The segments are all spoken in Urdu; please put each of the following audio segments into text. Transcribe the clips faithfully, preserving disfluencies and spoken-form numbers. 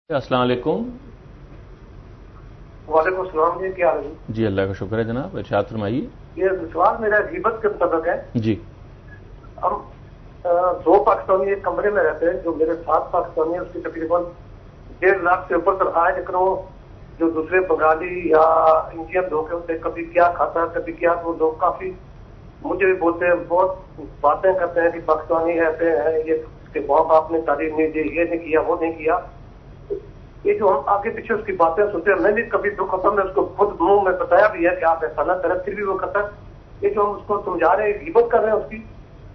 السلام علیکم. وعلیکم السلام جی، کیا حال ہے؟ جی اللہ کا شکر ہے جناب، ارشاد فرمائیے. یہ سوال میرا غیبت کے مطابق ہے. جی. ہم دو پاکستانی ایک کمرے میں رہتے ہیں، جو میرے سات پاکستانی ہیں اس کی تقریباً ڈیڑھ لاکھ سے اوپر تنخواہ ہے، لیکن وہ جو دوسرے بنگالی یا انڈین لوگ ہیں ان سے کبھی کیا کھاتا ہے کبھی کیا، وہ لوگ کافی مجھے بھی بولتے ہیں، بہت باتیں کرتے ہیں کہ پاکستانی ایسے ہیں، یہ اس کے ماں باپ نے تعلیم نہیں دی، یہ نہیں کیا وہ نہیں کیا. یہ جو ہم آگے پیچھے اس کی باتیں سنتے ہیں، میں بھی کبھی دکھ ہوتا میں اس کو خود منہ میں بتایا بھی ہے کہ آپ ایسا نہ کریں، پھر بھی وہ کرتا ہے. یہ جو ہم اس کو سمجھا رہے ہیں غیبت کر رہے ہیں اس کی.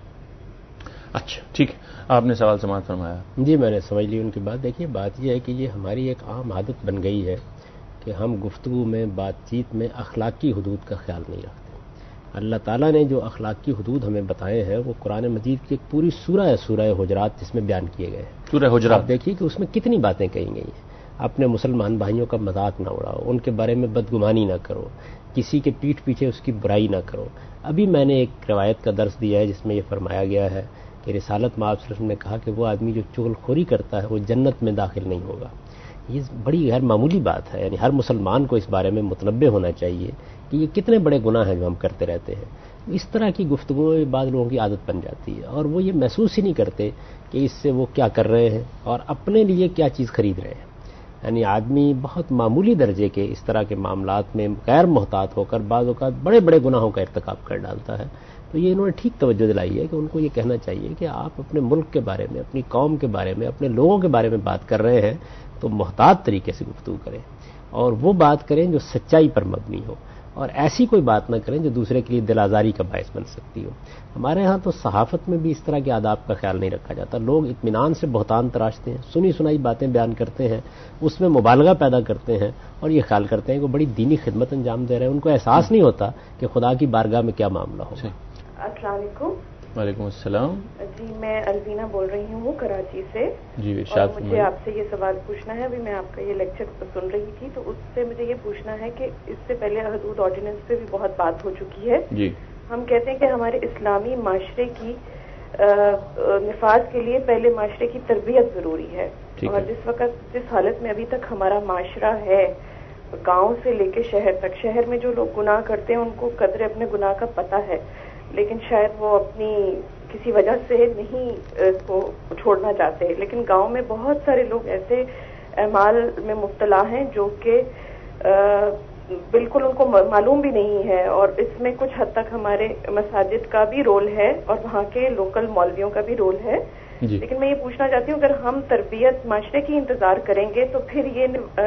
اچھا ٹھیک ہے، آپ نے سوال سماعت فرمایا. جی میں نے سمجھ لی ان کی بات. دیکھیے بات یہ ہے کہ یہ ہماری ایک عام عادت بن گئی ہے کہ ہم گفتگو میں بات چیت میں اخلاقی حدود کا خیال نہیں رکھتے. اللہ تعالیٰ نے جو اخلاقی حدود ہمیں بتائے ہیں وہ قرآن مجید کی ایک پوری سورہ ہے، سورہ حجرات، جس میں بیان کیے گئے ہیں. سورہ حجرات دیکھیے کہ اس میں کتنی باتیں کہی گئی ہیں. اپنے مسلمان بھائیوں کا مذاق نہ اڑاؤ، ان کے بارے میں بدگمانی نہ کرو، کسی کے پیٹھ پیچھے اس کی برائی نہ کرو. ابھی میں نے ایک روایت کا درس دیا ہے جس میں یہ فرمایا گیا ہے کہ رسالت مآب صلی اللہ علیہ وسلم نے کہا کہ وہ آدمی جو چغل خوری کرتا ہے وہ جنت میں داخل نہیں ہوگا. یہ بڑی غیر معمولی بات ہے، یعنی ہر مسلمان کو اس بارے میں متنبہ ہونا چاہیے کہ یہ کتنے بڑے گناہ ہیں جو ہم کرتے رہتے ہیں. اس طرح کی گفتگو میں بعض لوگوں کی عادت بن جاتی ہے اور وہ یہ محسوس ہی نہیں کرتے کہ اس سے وہ کیا کر رہے ہیں اور اپنے لیے کیا چیز خرید رہے ہیں. یعنی آدمی بہت معمولی درجے کے اس طرح کے معاملات میں غیر محتاط ہو کر بعض اوقات بڑے بڑے گناہوں کا ارتکاب کر ڈالتا ہے. تو یہ انہوں نے ٹھیک توجہ دلائی ہے کہ ان کو یہ کہنا چاہیے کہ آپ اپنے ملک کے بارے میں، اپنی قوم کے بارے میں، اپنے لوگوں کے بارے میں بات کر رہے ہیں تو محتاط طریقے سے گفتگو کریں اور وہ بات کریں جو سچائی پر مبنی ہو، اور ایسی کوئی بات نہ کریں جو دوسرے کے لیے دل آزاری کا باعث بن سکتی ہو. ہمارے ہاں تو صحافت میں بھی اس طرح کے آداب کا خیال نہیں رکھا جاتا. لوگ اطمینان سے بہتان تراشتے ہیں، سنی سنائی باتیں بیان کرتے ہیں، اس میں مبالغہ پیدا کرتے ہیں اور یہ خیال کرتے ہیں کہ وہ بڑی دینی خدمت انجام دے رہے ہیں. ان کو احساس نہیں ہوتا کہ خدا کی بارگاہ میں کیا معاملہ ہو. السلام علیکم. وعلیکم السلام. جی میں الوینہ بول رہی ہوں کراچی سے. جی اور مجھے آپ سے یہ سوال پوچھنا ہے. ابھی میں آپ کا یہ لیکچر سن رہی تھی تو اس سے مجھے یہ پوچھنا ہے کہ اس سے پہلے حدود آرڈیننس پہ بھی بہت بات ہو چکی ہے. جی. ہم کہتے ہیں کہ ہمارے اسلامی معاشرے کی نفاذ کے لیے پہلے معاشرے کی تربیت ضروری ہے، اور جس وقت جس حالت میں ابھی تک ہمارا معاشرہ ہے، گاؤں سے لے کے شہر تک، شہر میں جو لوگ گناہ کرتے ہیں ان کو قدر اپنے گناہ کا پتہ ہے، لیکن شاید وہ اپنی کسی وجہ سے نہیں اس کو چھوڑنا چاہتے. لیکن گاؤں میں بہت سارے لوگ ایسے اعمال میں مبتلا ہیں جو کہ بالکل ان کو معلوم بھی نہیں ہے، اور اس میں کچھ حد تک ہمارے مساجد کا بھی رول ہے اور وہاں کے لوکل مولویوں کا بھی رول ہے. جی. لیکن میں یہ پوچھنا چاہتی ہوں اگر ہم تربیت معاشرے کی انتظار کریں گے تو پھر یہ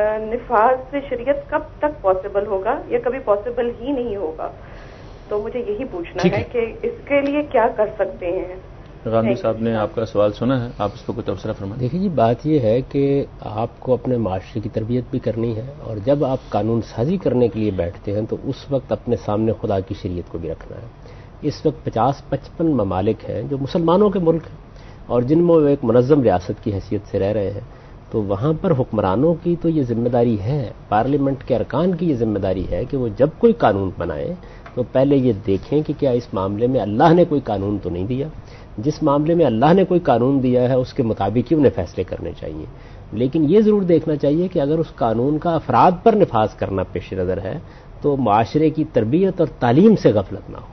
نفاذ سے شریعت کب تک پاسبل ہوگا یا کبھی پاسبل ہی نہیں ہوگا. تو مجھے یہی پوچھنا ہے کہ اس کے لیے کیا کر سکتے ہیں. غامدی صاحب نے آپ کا سوال سنا ہے، آپ اس پہ کوئی تبصرہ فرمائیں. دیکھیے جی بات یہ ہے کہ آپ کو اپنے معاشرے کی تربیت بھی کرنی ہے، اور جب آپ قانون سازی کرنے کے لیے بیٹھتے ہیں تو اس وقت اپنے سامنے خدا کی شریعت کو بھی رکھنا ہے. اس وقت پچاس پچپن ممالک ہیں جو مسلمانوں کے ملک ہیں اور جن میں وہ ایک منظم ریاست کی حیثیت سے رہ رہے ہیں، تو وہاں پر حکمرانوں کی تو یہ ذمہ داری ہے، پارلیمنٹ کے ارکان کی یہ ذمہ داری ہے کہ وہ جب کوئی قانون بنائیں تو پہلے یہ دیکھیں کہ کیا اس معاملے میں اللہ نے کوئی قانون تو نہیں دیا. جس معاملے میں اللہ نے کوئی قانون دیا ہے اس کے مطابق ہی انہیں فیصلے کرنے چاہیے. لیکن یہ ضرور دیکھنا چاہیے کہ اگر اس قانون کا افراد پر نفاذ کرنا پیش نظر ہے تو معاشرے کی تربیت اور تعلیم سے غفلت نہ ہو.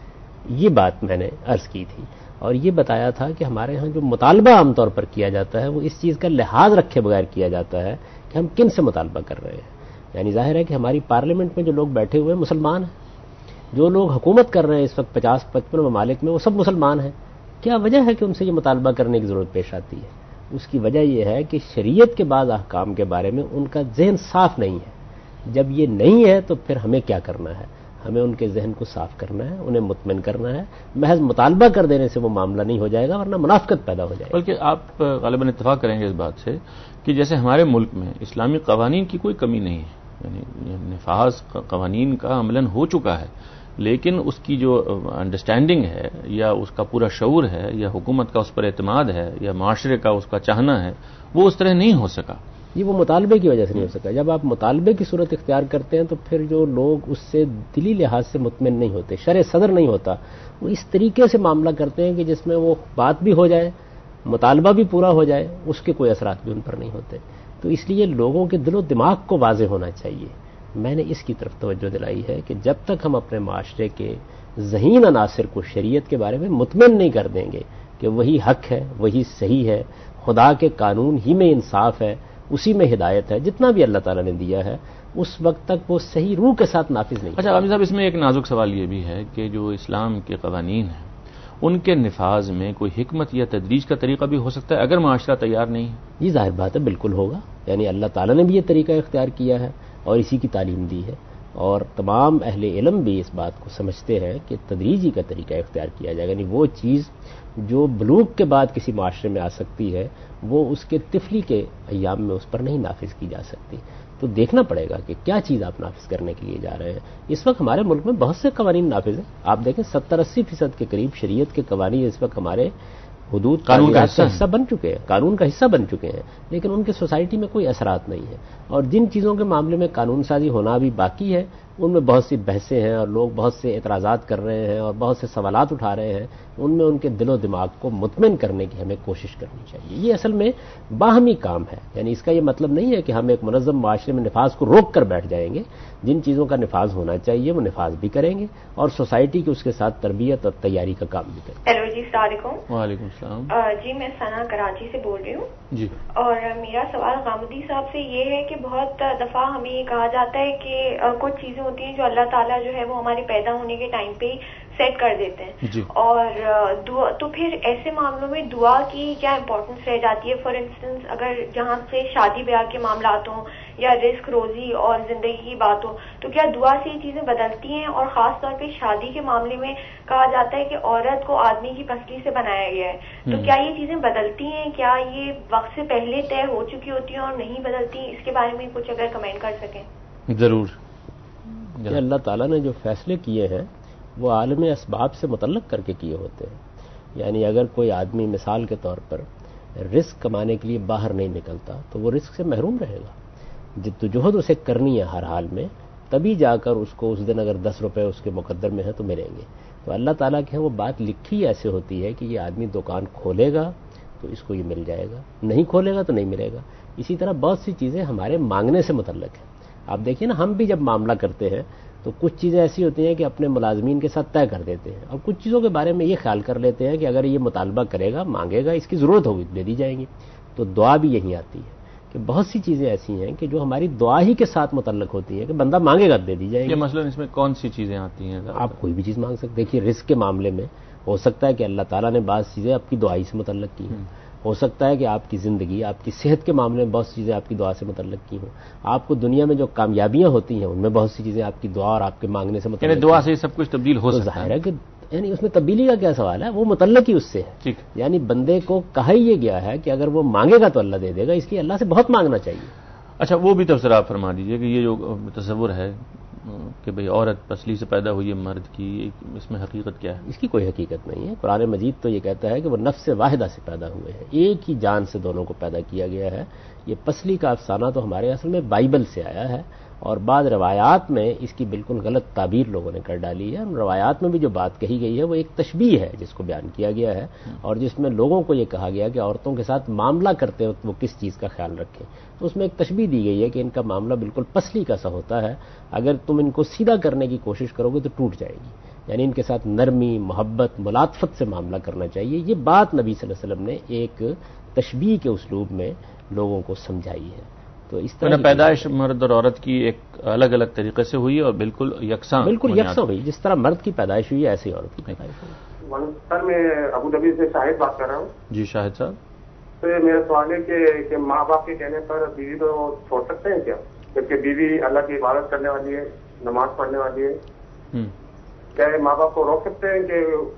یہ بات میں نے عرض کی تھی اور یہ بتایا تھا کہ ہمارے ہاں جو مطالبہ عام طور پر کیا جاتا ہے وہ اس چیز کا لحاظ رکھے بغیر کیا جاتا ہے کہ ہم کن سے مطالبہ کر رہے ہیں. یعنی ظاہر ہے کہ ہماری پارلیمنٹ میں جو لوگ بیٹھے ہوئے مسلمان ہیں، جو لوگ حکومت کر رہے ہیں اس وقت پچاس پچپن ممالک میں، وہ سب مسلمان ہیں. کیا وجہ ہے کہ ان سے یہ مطالبہ کرنے کی ضرورت پیش آتی ہے؟ اس کی وجہ یہ ہے کہ شریعت کے بعض احکام کے بارے میں ان کا ذہن صاف نہیں ہے. جب یہ نہیں ہے تو پھر ہمیں کیا کرنا ہے؟ ہمیں ان کے ذہن کو صاف کرنا ہے، انہیں مطمئن کرنا ہے. محض مطالبہ کر دینے سے وہ معاملہ نہیں ہو جائے گا، ورنہ منافقت پیدا ہو جائے گا. بلکہ آپ غالباً اتفاق کریں گے اس بات سے کہ جیسے ہمارے ملک میں اسلامی قوانین کی کوئی کمی نہیں ہے، یعنی نفاذ قوانین کا عملاً ہو چکا ہے، لیکن اس کی جو انڈرسٹینڈنگ ہے یا اس کا پورا شعور ہے یا حکومت کا اس پر اعتماد ہے یا معاشرے کا اس کا چاہنا ہے، وہ اس طرح نہیں ہو سکا. یہ وہ مطالبے کی وجہ سے نہیں ہو سکا. جب آپ مطالبے کی صورت اختیار کرتے ہیں تو پھر جو لوگ اس سے دلی لحاظ سے مطمئن نہیں ہوتے، شرح صدر نہیں ہوتا، وہ اس طریقے سے معاملہ کرتے ہیں کہ جس میں وہ بات بھی ہو جائے، مطالبہ بھی پورا ہو جائے، اس کے کوئی اثرات بھی ان پر نہیں ہوتے. تو اس لیے لوگوں کے دل و دماغ کو واضح ہونا چاہیے. میں نے اس کی طرف توجہ دلائی ہے کہ جب تک ہم اپنے معاشرے کے ذہین عناصر کو شریعت کے بارے میں مطمئن نہیں کر دیں گے کہ وہی حق ہے، وہی صحیح ہے، خدا کے قانون ہی میں انصاف ہے، اسی میں ہدایت ہے، جتنا بھی اللہ تعالیٰ نے دیا ہے، اس وقت تک وہ صحیح روح کے ساتھ نافذ نہیں. اچھا عامر صاحب، اس میں ایک نازک سوال یہ بھی ہے کہ جو اسلام کے قوانین ہیں ان کے نفاذ میں کوئی حکمت یا تدریج کا طریقہ بھی ہو سکتا ہے اگر معاشرہ تیار نہیں ہے؟ یہ ظاہر بات ہے، بالکل ہوگا. یعنی اللہ تعالیٰ نے بھی یہ طریقہ اختیار کیا ہے اور اسی کی تعلیم دی ہے، اور تمام اہل علم بھی اس بات کو سمجھتے ہیں کہ تدریجی کا طریقہ اختیار کیا جائے گا. یعنی وہ چیز جو بلوغ کے بعد کسی معاشرے میں آ سکتی ہے وہ اس کے طفلی کے ایام میں اس پر نہیں نافذ کی جا سکتی. تو دیکھنا پڑے گا کہ کیا چیز آپ نافذ کرنے کے لیے جا رہے ہیں. اس وقت ہمارے ملک میں بہت سے قوانین نافذ ہیں. آپ دیکھیں ستر اسی فیصد کے قریب شریعت کے قوانین اس وقت ہمارے حدود قانون کا حصہ بن چکے ہیں، قانون کا حصہ بن چکے ہیں، لیکن ان کے سوسائٹی میں کوئی اثرات نہیں ہے. اور جن چیزوں کے معاملے میں قانون سازی ہونا بھی باقی ہے ان میں بہت سی بحثیں ہیں اور لوگ بہت سے اعتراضات کر رہے ہیں اور بہت سے سوالات اٹھا رہے ہیں. ان میں ان کے دل و دماغ کو مطمئن کرنے کی ہمیں کوشش کرنی چاہیے. یہ اصل میں باہمی کام ہے. یعنی اس کا یہ مطلب نہیں ہے کہ ہم ایک منظم معاشرے میں نفاذ کو روک کر بیٹھ جائیں گے. جن چیزوں کا نفاذ ہونا چاہیے وہ نفاذ بھی کریں گے اور سوسائٹی کی اس کے ساتھ تربیت اور تیاری کا کام بھی کریں گے. ہیلو جی، السلام علیکم. وعلیکم السلام. جی میں ثنا کراچی سے بول رہی ہوں. جی. اور میرا سوال غامدی صاحب سے یہ ہے کہ بہت دفعہ ہمیں یہ کہا جاتا ہے کہ کچھ چیزیں ہوتی ہیں جو اللہ تعالیٰ جو ہے وہ ہمارے پیدا ہونے کے ٹائم پہ سیٹ کر دیتے ہیں. جی. اور دعا تو پھر ایسے معاملوں میں دعا کی کیا امپورٹنس رہ جاتی ہے؟ فار انسٹنس اگر جہاں سے شادی بیاہ کے معاملات ہوں یا رزق روزی اور زندگی کی بات ہو تو کیا دعا سے یہ چیزیں بدلتی ہیں؟ اور خاص طور پہ شادی کے معاملے میں کہا جاتا ہے کہ عورت کو آدمی کی پسلی سے بنایا گیا ہے، تو کیا یہ چیزیں بدلتی ہیں؟ کیا یہ وقت سے پہلے طے ہو چکی ہوتی ہیں اور نہیں بدلتی؟ اس کے بارے میں کچھ اگر کمنٹ کر سکیں. ضرور. کہ اللہ تعالیٰ نے جو فیصلے کیے ہیں وہ عالم اسباب سے متعلق کر کے کیے ہوتے ہیں. یعنی اگر کوئی آدمی مثال کے طور پر رزق کمانے کے لیے باہر نہیں نکلتا تو وہ رزق سے محروم رہے گا. جدوجہد اسے کرنی ہے ہر حال میں، تبھی جا کر اس کو اس دن اگر دس روپے اس کے مقدر میں ہیں تو ملیں گے. تو اللہ تعالیٰ کے وہ بات لکھی ایسے ہوتی ہے کہ یہ آدمی دکان کھولے گا تو اس کو یہ مل جائے گا، نہیں کھولے گا تو نہیں ملے گا. اسی طرح بہت سی چیزیں ہمارے مانگنے سے متعلق ہیں. آپ دیکھیں نا، ہم بھی جب معاملہ کرتے ہیں تو کچھ چیزیں ایسی ہوتی ہیں کہ اپنے ملازمین کے ساتھ طے کر دیتے ہیں اور کچھ چیزوں کے بارے میں یہ خیال کر لیتے ہیں کہ اگر یہ مطالبہ کرے گا، مانگے گا، اس کی ضرورت ہوگی دے دی جائیں گی. تو دعا بھی یہی آتی ہے کہ بہت سی چیزیں ایسی ہیں کہ جو ہماری دعا ہی کے ساتھ متعلق ہوتی ہیں کہ بندہ مانگے گا دے دی جائے گی. مثلا اس میں کون سی چیزیں آتی ہیں؟ آپ کوئی بھی چیز مانگ سکتے. دیکھیے رزق کے معاملے میں ہو سکتا ہے کہ اللہ تعالیٰ نے بعض چیزیں آپ کی دعائی سے متعلق کی ہیں. ہو سکتا ہے کہ آپ کی زندگی، آپ کی صحت کے معاملے میں بہت سی چیزیں آپ کی دعا سے متعلق کی ہوں. آپ کو دنیا میں جو کامیابیاں ہوتی ہیں ان میں بہت سی چیزیں آپ کی دعا اور آپ کے مانگنے سے متعلق. یعنی دعا سے سب کچھ تبدیل ہو سکتا ہے. ظاہر ہے کہ یعنی اس میں تبدیلی کا کیا سوال ہے، وہ متعلق ہی اس سے ہے. یعنی بندے کو کہا ہی یہ گیا ہے کہ اگر وہ مانگے گا تو اللہ دے دے گا، اس لیے اللہ سے بہت مانگنا چاہیے. اچھا، وہ بھی تفسیر آپ فرما دیجئے کہ یہ جو تصور ہے کہ بھئی عورت پسلی سے پیدا ہوئی ہے مرد کی، اس میں حقیقت کیا ہے؟ اس کی کوئی حقیقت نہیں ہے. قرآن مجید تو یہ کہتا ہے کہ وہ نفس واحدہ سے پیدا ہوئے ہیں، ایک ہی جان سے دونوں کو پیدا کیا گیا ہے. یہ پسلی کا افسانہ تو ہمارے اصل میں بائبل سے آیا ہے اور بعض روایات میں اس کی بالکل غلط تعبیر لوگوں نے کر ڈالی ہے. روایات میں بھی جو بات کہی گئی ہے وہ ایک تشبیہ ہے جس کو بیان کیا گیا ہے اور جس میں لوگوں کو یہ کہا گیا کہ عورتوں کے ساتھ معاملہ کرتے وقت وہ کس چیز کا خیال رکھیں. تو اس میں ایک تشبیہ دی گئی ہے کہ ان کا معاملہ بالکل پسلی کا سا ہوتا ہے، اگر تم ان کو سیدھا کرنے کی کوشش کرو گے تو ٹوٹ جائے گی. یعنی ان کے ساتھ نرمی، محبت، ملاطفت سے معاملہ کرنا چاہیے. یہ بات نبی صلی اللہ علیہ وسلم نے ایک تشبیہ کے اسلوب میں لوگوں کو سمجھائی ہے. تو اس طرح پیدائش مرد اور عورت کی ایک الگ الگ طریقے سے ہوئی اور بالکل یکساں بالکل یکساں ہوئی. جس طرح مرد کی پیدائش ہوئی ایسے ہی عورت کی پیدائش ہوئی. سر میں ابوظہبی سے شاہد بات کر رہا ہوں. جی شاہد صاحب. تو میرا سوال ہے کہ, کہ ماں باپ کے کہنے پر بیوی کو چھوڑ سکتے ہیں کیا؟ جبکہ بیوی اللہ کی عبادت کرنے والی ہے، نماز پڑھنے والی ہے، کیا ماں باپ کو روک سکتے ہیں کہ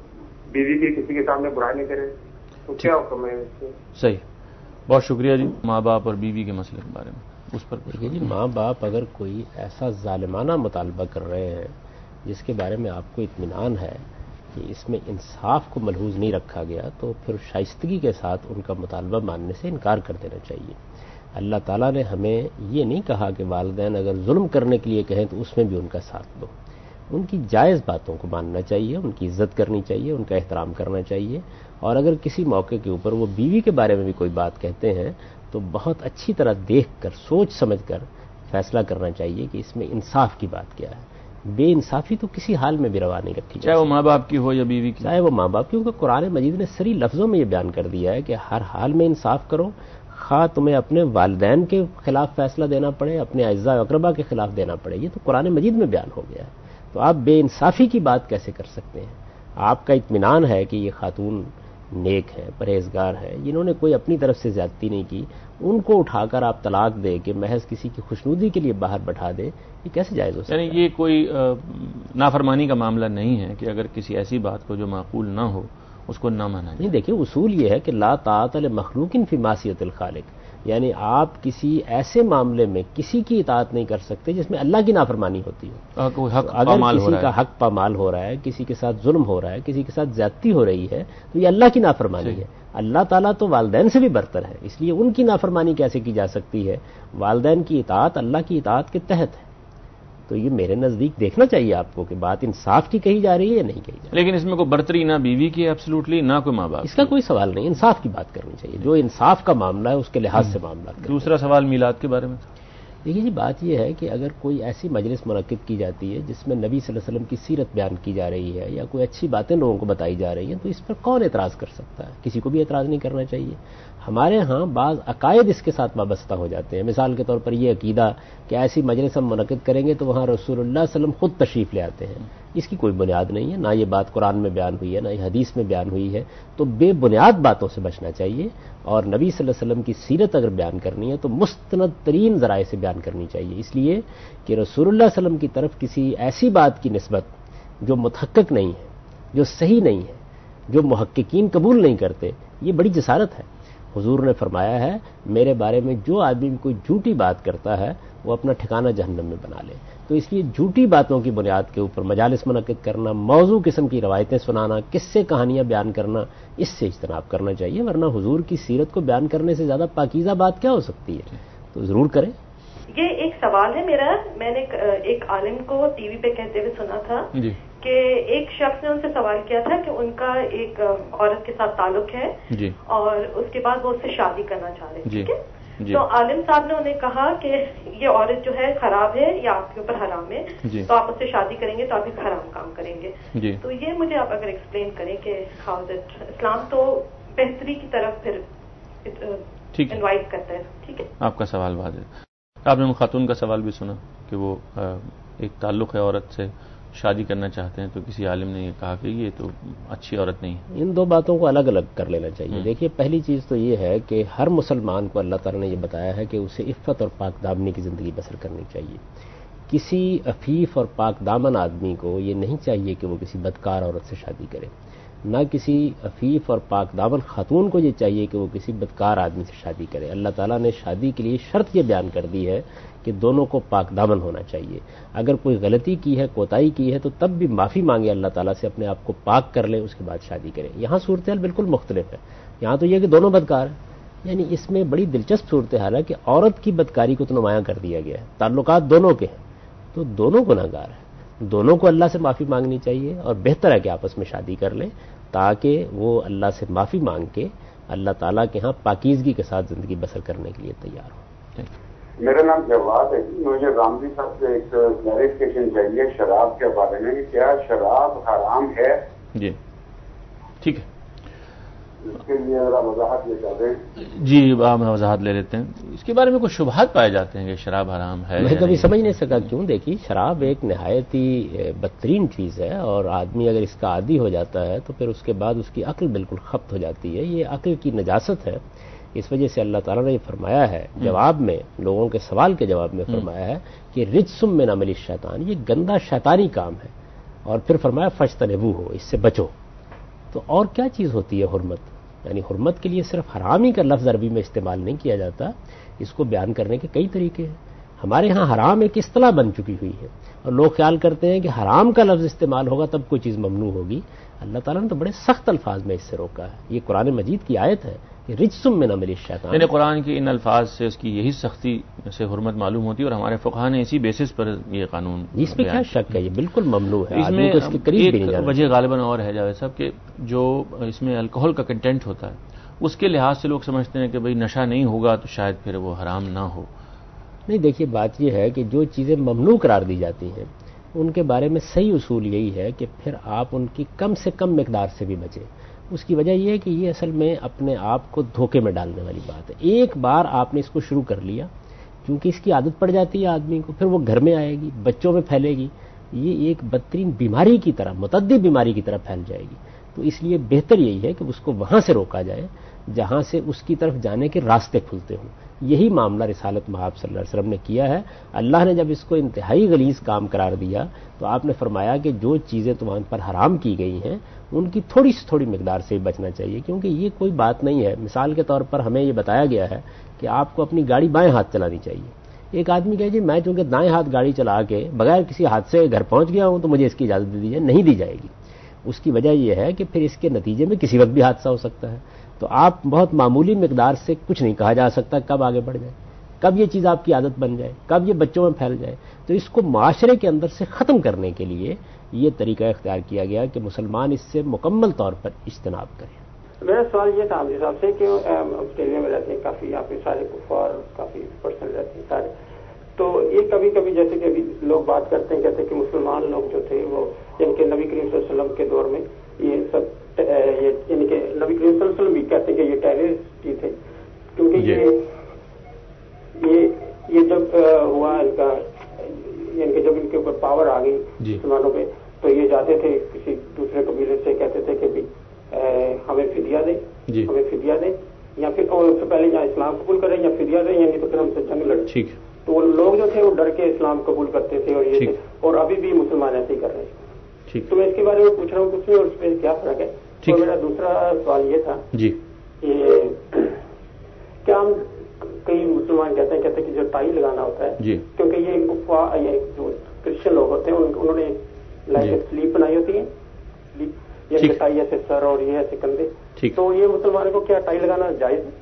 بیوی کی کسی کے سامنے برائی نہیں کرے؟ تو کیا حکم ہے؟ صحیح، بہت شکریہ جی. ماں باپ اور بیوی کے مسئلے کے بارے میں اس پر جی ماں باپ اگر کوئی ایسا ظالمانہ مطالبہ کر رہے ہیں جس کے بارے میں آپ کو اطمینان ہے کہ اس میں انصاف کو ملحوظ نہیں رکھا گیا تو پھر شائستگی کے ساتھ ان کا مطالبہ ماننے سے انکار کر دینا چاہیے. اللہ تعالیٰ نے ہمیں یہ نہیں کہا کہ والدین اگر ظلم کرنے کے لیے کہیں تو اس میں بھی ان کا ساتھ دو. ان کی جائز باتوں کو ماننا چاہیے، ان کی عزت کرنی چاہیے، ان کا احترام کرنا چاہیے. اور اگر کسی موقع کے اوپر وہ بیوی کے بارے میں بھی کوئی بات کہتے ہیں تو تو بہت اچھی طرح دیکھ کر سوچ سمجھ کر فیصلہ کرنا چاہیے کہ اس میں انصاف کی بات کیا ہے. بے انصافی تو کسی حال میں بھی روا نہیں رکھی، چاہے وہ ماں باپ کی ہو یا بیوی کی، چاہے وہ ماں باپ کی. کیونکہ قرآن مجید نے صریح لفظوں میں یہ بیان کر دیا ہے کہ ہر حال میں انصاف کرو، خواہ تمہیں اپنے والدین کے خلاف فیصلہ دینا پڑے، اپنے اعزاء و اقربا کے خلاف دینا پڑے. یہ تو قرآن مجید میں بیان ہو گیا ہے. تو آپ بے انصافی کی بات کیسے کر سکتے ہیں؟ آپ کا اطمینان ہے کہ یہ خاتون نیک ہے، پرہیزگار ہے، جنہوں نے کوئی اپنی طرف سے زیادتی نہیں کی، ان کو اٹھا کر آپ طلاق دے کہ محض کسی کی خوشنودی کے لیے باہر بٹھا دے، یہ کیسے جائز ہو سکتا ہے؟ یعنی یہ کوئی نافرمانی کا معاملہ نہیں ہے کہ اگر کسی ایسی بات کو جو معقول نہ ہو اس کو نہ مانا جائے. نہیں، دیکھیے اصول یہ ہے کہ لا طاعت لمخلوق فی معصیت الخالق، یعنی آپ کسی ایسے معاملے میں کسی کی اطاعت نہیں کر سکتے جس میں اللہ کی نافرمانی ہوتی ہو. کوئی حق اگر پامال کسی ہو رہا کا ہے، حق پامال ہو رہا ہے، کسی کے ساتھ ظلم ہو رہا ہے، کسی کے ساتھ زیادتی ہو رہی ہے، تو یہ اللہ کی نافرمانی ہے. اللہ تعالیٰ تو والدین سے بھی برتر ہے، اس لیے ان کی نافرمانی کیسے کی جا سکتی ہے؟ والدین کی اطاعت اللہ کی اطاعت کے تحت ہے. تو یہ میرے نزدیک دیکھنا چاہیے آپ کو کہ بات انصاف کی کہی جا رہی ہے یا نہیں کہی جا رہی. لیکن اس میں کوئی برتری نہ بیوی کی ایبسلوٹلی، نہ کوئی ماں باپ. اس کا کوئی سوال نہیں، انصاف کی بات کرنی چاہیے. جو انصاف کا معاملہ ہے اس کے لحاظ سے معاملات. دوسرا سوال میلاد کے بارے میں. دیکھیے جی، بات یہ ہے کہ اگر کوئی ایسی مجلس منعقد کی جاتی ہے جس میں نبی صلی اللہ علیہ وسلم کی سیرت بیان کی جا رہی ہے یا کوئی اچھی باتیں لوگوں کو بتائی جا رہی ہیں، تو اس پر کون اعتراض کر سکتا ہے؟ کسی کو بھی اعتراض نہیں کرنا چاہیے. ہمارے ہاں بعض عقائد اس کے ساتھ وابستہ ہو جاتے ہیں. مثال کے طور پر یہ عقیدہ کہ ایسی مجلس ہم منعقد کریں گے تو وہاں رسول اللہ صلی اللہ علیہ وسلم خود تشریف لے آتے ہیں. اس کی کوئی بنیاد نہیں ہے، نہ یہ بات قرآن میں بیان ہوئی ہے، نہ یہ حدیث میں بیان ہوئی ہے. تو بے بنیاد باتوں سے بچنا چاہیے، اور نبی صلی اللہ علیہ وسلم کی سیرت اگر بیان کرنی ہے تو مستند ترین ذرائع سے بیان کرنی چاہیے. اس لیے کہ رسول اللہ صلی اللہ علیہ وسلم کی طرف کسی ایسی بات کی نسبت جو متحقق نہیں ہے، جو صحیح نہیں ہے، جو محققین قبول نہیں کرتے، یہ بڑی جسارت ہے. حضور نے فرمایا ہے میرے بارے میں جو آدمی کوئی جھوٹی بات کرتا ہے وہ اپنا ٹھکانہ جہنم میں بنا لے. تو اس لیے جھوٹی باتوں کی بنیاد کے اوپر مجالس منعقد کرنا، موضوع قسم کی روایتیں سنانا، قصے کہانیاں بیان کرنا، اس سے اجتناب کرنا چاہیے. ورنہ حضور کی سیرت کو بیان کرنے سے زیادہ پاکیزہ بات کیا ہو سکتی ہے؟ تو ضرور کریں. یہ ایک سوال ہے میرا. میں نے ایک عالم کو ٹی وی پہ کہتے ہوئے سنا تھا جی کہ ایک شخص نے ان سے سوال کیا تھا کہ ان کا ایک عورت کے ساتھ تعلق ہے جی اور اس کے بعد وہ اس سے شادی کرنا چاہ رہے ہیں. جی ٹھیک ہے. جی تو عالم صاحب نے انہیں کہا کہ یہ عورت جو ہے خراب ہے یا آپ کے اوپر حرام ہے، جی تو آپ اس سے شادی کریں گے تو آپ ایک حرام کام کریں گے. جی تو یہ مجھے آپ اگر ایکسپلین کریں کہ ہاؤ دیٹ اسلام تو بہتری کی طرف پھر ٹھیک ہے انوائٹ کرتا ہے. ٹھیک ہے. آپ کا سوال واضح. آپ نے خاتون کا سوال بھی سنا کہ وہ ایک تعلق ہے عورت سے، شادی کرنا چاہتے ہیں، تو کسی عالم نے یہ کہا کہ یہ تو اچھی عورت نہیں ہے. ان دو باتوں کو الگ الگ کر لینا چاہیے. دیکھیے پہلی چیز تو یہ ہے کہ ہر مسلمان کو اللہ تعالیٰ نے یہ بتایا ہے کہ اسے عفت اور پاک دامنی کی زندگی بسر کرنی چاہیے. کسی عفیف اور پاک دامن آدمی کو یہ نہیں چاہیے کہ وہ کسی بدکار عورت سے شادی کرے، نہ کسی عفیف اور پاک دامن خاتون کو یہ چاہیے کہ وہ کسی بدکار آدمی سے شادی کرے. اللہ تعالیٰ نے شادی کے لیے شرط یہ بیان کر دی ہے کہ دونوں کو پاک دامن ہونا چاہیے. اگر کوئی غلطی کی ہے، کوتاہی کی ہے، تو تب بھی معافی مانگے اللہ تعالیٰ سے، اپنے آپ کو پاک کر لے، اس کے بعد شادی کرے. یہاں صورتحال بالکل مختلف ہے. یہاں تو یہ کہ دونوں بدکار ہیں. یعنی اس میں بڑی دلچسپ صورتحال ہے کہ عورت کی بدکاری کو تو نمایاں کر دیا گیا ہے، تعلقات دونوں کے ہیں تو دونوں گنہگار ہیں. دونوں کو اللہ سے معافی مانگنی چاہیے اور بہتر ہے کہ آپس میں شادی کر لیں تاکہ وہ اللہ سے معافی مانگ کے اللہ تعالیٰ کے ہاں پاکیزگی کے ساتھ زندگی بسر کرنے کے لیے تیار ہوں. میرا نام جواد ہے. مجھے رامزی صاحب سے ایک کلیریفیکیشن چاہیے شراب کے بارے میں کہ کیا شراب حرام ہے؟ جی ٹھیک ہے، اس کے لیے ذرا وضاحت لے جاتے ہیں. جی ہم وضاحت لے لیتے ہیں. اس کے بارے میں کچھ شبہات پائے جاتے ہیں کہ شراب حرام ہے. میں کبھی سمجھ نہیں سکا کیوں. دیکھیے شراب ایک نہایت ہی بدترین چیز ہے اور آدمی اگر اس کا عادی ہو جاتا ہے تو پھر اس کے بعد اس کی عقل بالکل خبت ہو جاتی ہے. یہ عقل کی نجاست ہے. اس وجہ سے اللہ تعالیٰ نے یہ فرمایا ہے جواب میں، لوگوں کے سوال کے جواب میں فرمایا ہے کہ رجسم من عمل الشیطان، یہ گندا شیطانی کام ہے. اور پھر فرمایا فاجتنبوہ، اس سے بچو. تو اور کیا چیز ہوتی ہے حرمت؟ یعنی حرمت کے لیے صرف حرام ہی کا لفظ عربی میں استعمال نہیں کیا جاتا، اس کو بیان کرنے کے کئی طریقے ہیں. ہمارے ہاں حرام ایک اصطلاح بن چکی ہوئی ہے اور لوگ خیال کرتے ہیں کہ حرام کا لفظ استعمال ہوگا تب کوئی چیز ممنوع ہوگی. اللہ تعالیٰ نے تو بڑے سخت الفاظ میں اس سے روکا ہے. یہ قرآن مجید کی آیت ہے کہ رجسم من عمل الشیطان. یعنی قرآن کی ان الفاظ سے اس کی یہی سختی سے حرمت معلوم ہوتی ہے اور ہمارے فقہاء نے اسی بیسس پر یہ قانون. اس میں کیا شک ہے، یہ بالکل ممنوع ہے. اس میں اس کے قریب بھی نہیں ایک جانا. وجہ غالباً اور ہے جاوید صاحب کہ جو اس میں الکوہل کا کنٹینٹ ہوتا ہے اس کے لحاظ سے لوگ سمجھتے ہیں کہ بھئی نشہ نہیں ہوگا تو شاید پھر وہ حرام نہ ہو. نہیں دیکھیے بات یہ ہے کہ جو چیزیں ممنوع قرار دی جاتی ہیں ان کے بارے میں صحیح اصول یہی ہے کہ پھر آپ ان کی کم سے کم مقدار سے بھی بچیں. اس کی وجہ یہ ہے کہ یہ اصل میں اپنے آپ کو دھوکے میں ڈالنے والی بات ہے. ایک بار آپ نے اس کو شروع کر لیا کیونکہ اس کی عادت پڑ جاتی ہے آدمی کو, پھر وہ گھر میں آئے گی, بچوں میں پھیلے گی, یہ ایک بدترین بیماری کی طرح, متعدی بیماری کی طرح پھیل جائے گی. تو اس لیے بہتر یہی ہے کہ اس کو وہاں سے روکا جائے جہاں سے اس کی طرف جانے کے راستے کھلتے ہوں. یہی معاملہ رسالت مآب صلی اللہ علیہ وسلم نے کیا ہے. اللہ نے جب اس کو انتہائی غلیظ کام قرار دیا تو آپ نے فرمایا کہ جو چیزیں تمہارے پر حرام کی گئی ہیں ان کی تھوڑی سی تھوڑی مقدار سے بچنا چاہیے, کیونکہ یہ کوئی بات نہیں ہے. مثال کے طور پر ہمیں یہ بتایا گیا ہے کہ آپ کو اپنی گاڑی بائیں ہاتھ چلانی چاہیے. ایک آدمی کہے جی میں چونکہ دائیں ہاتھ گاڑی چلا کے بغیر کسی حادثے سے گھر پہنچ گیا ہوں تو مجھے اس کی اجازت دے دیجیے. نہیں دی جائے گی. اس کی وجہ یہ ہے کہ پھر اس کے نتیجے میں کسی وقت بھی حادثہ ہو سکتا ہے. تو آپ بہت معمولی مقدار سے کچھ نہیں کہا جا سکتا کب آگے بڑھ جائے, کب یہ چیز آپ کی عادت بن جائے, کب یہ بچوں میں پھیل جائے. تو اس کو معاشرے کے اندر سے ختم کرنے کے لیے یہ طریقہ اختیار کیا گیا کہ مسلمان اس سے مکمل طور پر اجتناب کریں. میرا سوال یہ تھا حافظ صاحب سے کہ آسٹریلیا میں رہتے ہیں کافی, یہاں پہ سارے کفار کافی پرسن رہتے ہیں سارے, تو یہ کبھی کبھی جیسے کہ ابھی لوگ بات کرتے ہیں کہتے ہیں کہ مسلمان لوگ جو تھے وہ یعنی کہ نبی کریم صلی اللہ علیہ وسلم کے دور میں یہ سب یعنی کہ نبی کریم صلی اللہ علیہ وسلم بھی کہتے ہیں کہ یہ ٹیررسٹ ہی تھے, کیونکہ یہ یہ یہ جب ہوا ان کا یعنی کہ جب ان کے اوپر پاور آ گئی مسلمانوں پہ تو یہ جاتے تھے کسی دوسرے قبیلے سے کہتے تھے کہ ہمیں فدیہ دیں, ہمیں فدیہ دیں, یا پھر اس سے پہلے یا اسلام قبول کریں یا فدیہ دیں, یعنی تو پھر ہم سے جنگ لڑیں. ٹھیک. تو وہ لوگ جو تھے وہ ڈر کے اسلام قبول کرتے تھے اور یہ اور ابھی بھی مسلمان ایسے ہی کر رہے ہیں. ٹھیک. تو میں اس کے بارے میں پوچھ رہا ہوں کچھ نہیں اور اس پہ کیا فرق ہے. تو میرا دوسرا سوال یہ تھا جی کہ کیا ہم کئی مسلمان کہتے ہیں کہتے ہیں کہ جو ٹائی لگانا ہوتا ہے جی کیونکہ یہ جو کرسچن لوگ ہوتے ہیں انہوں نے لائک سلیپ بنائی ہوتی ہے یہ ٹائی ایسے سر اور یہ ایسے کندھے, تو یہ مسلمانوں کو کیا ٹائی لگانا جائز ہے؟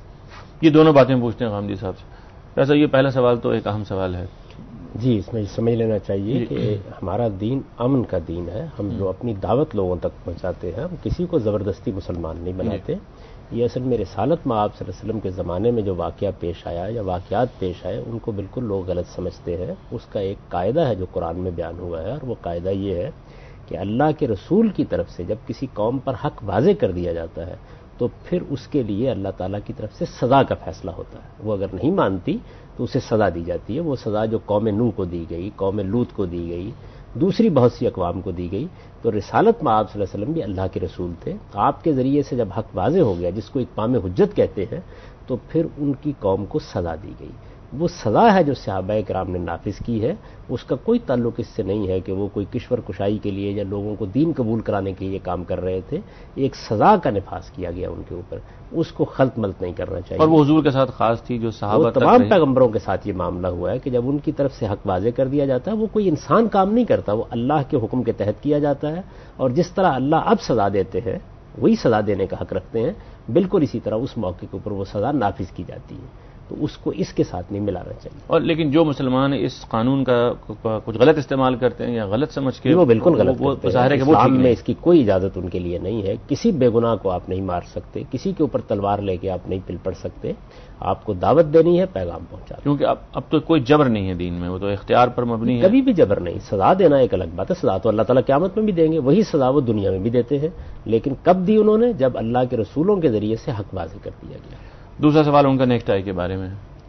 یہ دونوں باتیں پوچھتے ہیں غامدی صاحب سے. ایسا یہ پہلا سوال تو ایک اہم سوال ہے. جی اس میں سمجھ لینا چاہیے کہ ہمارا دین امن کا دین ہے. ہم جو اپنی دعوت لوگوں تک پہنچاتے ہیں ہم کسی کو زبردستی مسلمان نہیں بناتے. یہ اصل میں رسالت مآب صلی اللہ علیہ وسلم کے زمانے میں جو واقعہ پیش آیا یا واقعات پیش آئے ان کو بالکل لوگ غلط سمجھتے ہیں. اس کا ایک قاعدہ ہے جو قرآن میں بیان ہوا ہے اور وہ قاعدہ یہ ہے کہ اللہ کے رسول کی طرف سے جب کسی قوم پر حق واضح کر دیا جاتا ہے تو پھر اس کے لیے اللہ تعالیٰ کی طرف سے سزا کا فیصلہ ہوتا ہے. وہ اگر نہیں مانتی تو اسے سزا دی جاتی ہے. وہ سزا جو قوم نوح کو دی گئی, قوم لوط کو دی گئی, دوسری بہت سی اقوام کو دی گئی. تو رسالت مآب صلی اللہ علیہ وسلم بھی اللہ کے رسول تھے. آپ کے ذریعے سے جب حق واضح ہو گیا جس کو اقامہ حجت کہتے ہیں تو پھر ان کی قوم کو سزا دی گئی. وہ سزا ہے جو صحابہ کرام نے نافذ کی ہے. اس کا کوئی تعلق اس سے نہیں ہے کہ وہ کوئی کشور کشائی کے لیے یا لوگوں کو دین قبول کرانے کے لیے کام کر رہے تھے. ایک سزا کا نفاذ کیا گیا ان کے اوپر, اس کو خلط ملط نہیں کرنا چاہیے. اور وہ حضور کے ساتھ خاص تھی جو صحابہ تمام پیغمبروں کے ساتھ یہ معاملہ ہوا ہے کہ جب ان کی طرف سے حق واضح کر دیا جاتا ہے وہ کوئی انسان کام نہیں کرتا, وہ اللہ کے حکم کے تحت کیا جاتا ہے. اور جس طرح اللہ اب سزا دیتے ہیں وہی سزا دینے کا حق رکھتے ہیں, بالکل اسی طرح اس موقع کے اوپر وہ سزا نافذ کی جاتی ہے. تو اس کو اس کے ساتھ نہیں ملانا چاہیے. اور لیکن جو مسلمان اس قانون کا کچھ غلط استعمال کرتے ہیں یا غلط سمجھ کے وہ بالکل غلط وہ ظاہر ہے کہ وہ اسلام میں اس کی کوئی اجازت ان کے لیے نہیں ہے. کسی بے گناہ کو آپ نہیں مار سکتے, کسی کے اوپر تلوار لے کے آپ نہیں پل پڑ سکتے. آپ کو دعوت دینی ہے, پیغام پہنچا, کیونکہ اب اب تو کوئی جبر نہیں ہے دین میں, وہ تو اختیار پر مبنی ہے. کبھی بھی جبر نہیں. سزا دینا ایک الگ بات ہے, سزا تو اللہ تعالیٰ قیامت میں بھی دیں گے, وہی سزا وہ دنیا میں بھی دیتے ہیں. لیکن کب دی انہوں نے؟ جب اللہ کے رسولوں کے ذریعے سے حق واضح کر دیا گیا. دوسرا سوال ان کا نیک ٹائی کے بارے میں,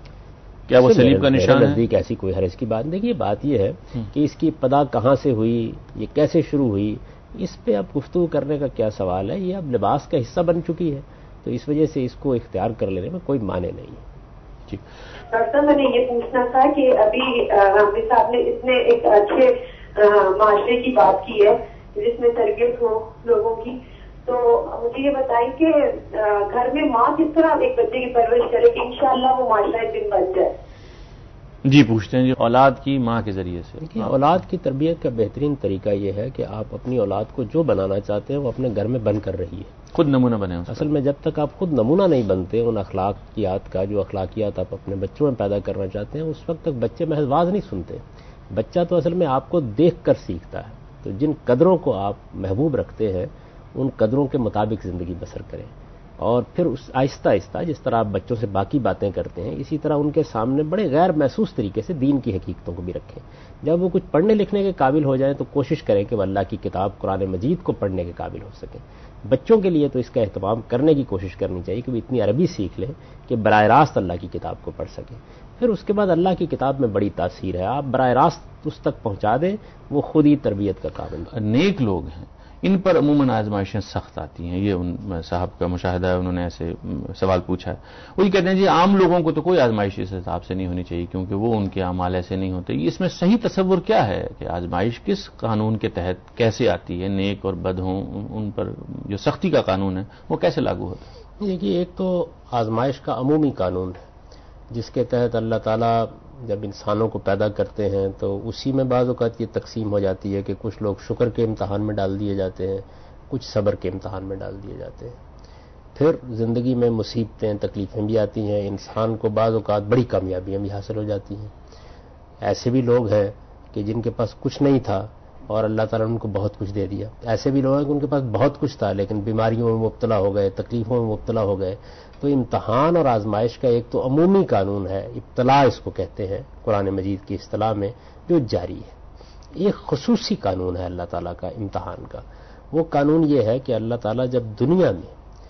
کیا وہ سلیب کا نشان ہے؟ نزدیک ایسی کوئی حرج کی بات نہیں. یہ بات یہ ہے کہ اس کی ابتدا کہاں سے ہوئی, یہ کیسے شروع ہوئی, اس پہ اب گفتگو کرنے کا کیا سوال ہے. یہ اب لباس کا حصہ بن چکی ہے تو اس وجہ سے اس کو اختیار کر لینے میں کوئی معنی نہیں ہے. جی ڈاکٹر میں نے یہ پوچھنا تھا کہ ابھی حامد صاحب نے اتنے ایک اچھے معاشرے کی بات کی ہے جس میں تربیت ہو لوگوں کی, تو مجھے یہ بتائیں کہ گھر میں ماں کس طرح ایک بچے کی پرورش کرے کہ انشاءاللہ وہ معاشرہ ایک دن بن جائے. جی پوچھتے ہیں جی اولاد کی ماں کے ذریعے سے. اولاد کی تربیت کا بہترین طریقہ یہ ہے کہ آپ اپنی اولاد کو جو بنانا چاہتے ہیں وہ اپنے گھر میں بن کر رہی ہے, خود نمونہ بنے. اصل میں جب تک آپ خود نمونہ نہیں بنتے ان اخلاقیات کا, جو اخلاقیات آپ اپنے بچوں میں پیدا کرنا چاہتے ہیں, اس وقت تک بچے محض واز نہیں سنتے. بچہ تو اصل میں آپ کو دیکھ کر سیکھتا ہے. تو جن قدروں کو آپ محبوب رکھتے ہیں ان قدروں کے مطابق زندگی بسر کریں. اور پھر اس آہستہ آہستہ جس طرح آپ بچوں سے باقی باتیں کرتے ہیں اسی طرح ان کے سامنے بڑے غیر محسوس طریقے سے دین کی حقیقتوں کو بھی رکھیں. جب وہ کچھ پڑھنے لکھنے کے قابل ہو جائیں تو کوشش کریں کہ وہ اللہ کی کتاب قرآن مجید کو پڑھنے کے قابل ہو سکیں. بچوں کے لیے تو اس کا اہتمام کرنے کی کوشش کرنی چاہیے کہ وہ اتنی عربی سیکھ لیں کہ براہ راست اللہ کی کتاب کو پڑھ سکیں. پھر اس کے بعد اللہ کی کتاب میں بڑی تاثیر ہے, آپ براہ راست اس تک پہنچا دیں, وہ خود ہی تربیت کا قابل. نیک لوگ ہیں ان پر عموماً آزمائشیں سخت آتی ہیں, یہ ان صاحب کا مشاہدہ ہے, انہوں نے ایسے سوال پوچھا ہے. وہ یہ کہتے ہیں جی عام لوگوں کو تو کوئی آزمائش اس حساب سے نہیں ہونی چاہیے کیونکہ وہ ان کے اعمال ایسے نہیں ہوتے. اس میں صحیح تصور کیا ہے کہ آزمائش کس قانون کے تحت کیسے آتی ہے؟ نیک اور بد ہوں ان پر جو سختی کا قانون ہے وہ کیسے لاگو ہوتا ہے؟ دیکھیے, ایک تو آزمائش کا عمومی قانون ہے جس کے تحت اللہ تعالیٰ جب انسانوں کو پیدا کرتے ہیں تو اسی میں بعض اوقات یہ تقسیم ہو جاتی ہے کہ کچھ لوگ شکر کے امتحان میں ڈال دیے جاتے ہیں, کچھ صبر کے امتحان میں ڈال دیے جاتے ہیں. پھر زندگی میں مصیبتیں تکلیفیں بھی آتی ہیں, انسان کو بعض اوقات بڑی کامیابیاں بھی حاصل ہو جاتی ہیں. ایسے بھی لوگ ہیں کہ جن کے پاس کچھ نہیں تھا اور اللہ تعالیٰ نے ان کو بہت کچھ دے دیا. ایسے بھی لوگ ہیں کہ ان کے پاس بہت کچھ تھا لیکن بیماریوں میں مبتلا ہو گئے, تکلیفوں میں مبتلا ہو گئے. تو امتحان اور آزمائش کا ایک تو عمومی قانون ہے, ابتلا اس کو کہتے ہیں قرآن مجید کی اصطلاح میں, جو جاری ہے. ایک خصوصی قانون ہے اللہ تعالیٰ کا امتحان کا. وہ قانون یہ ہے کہ اللہ تعالیٰ جب دنیا میں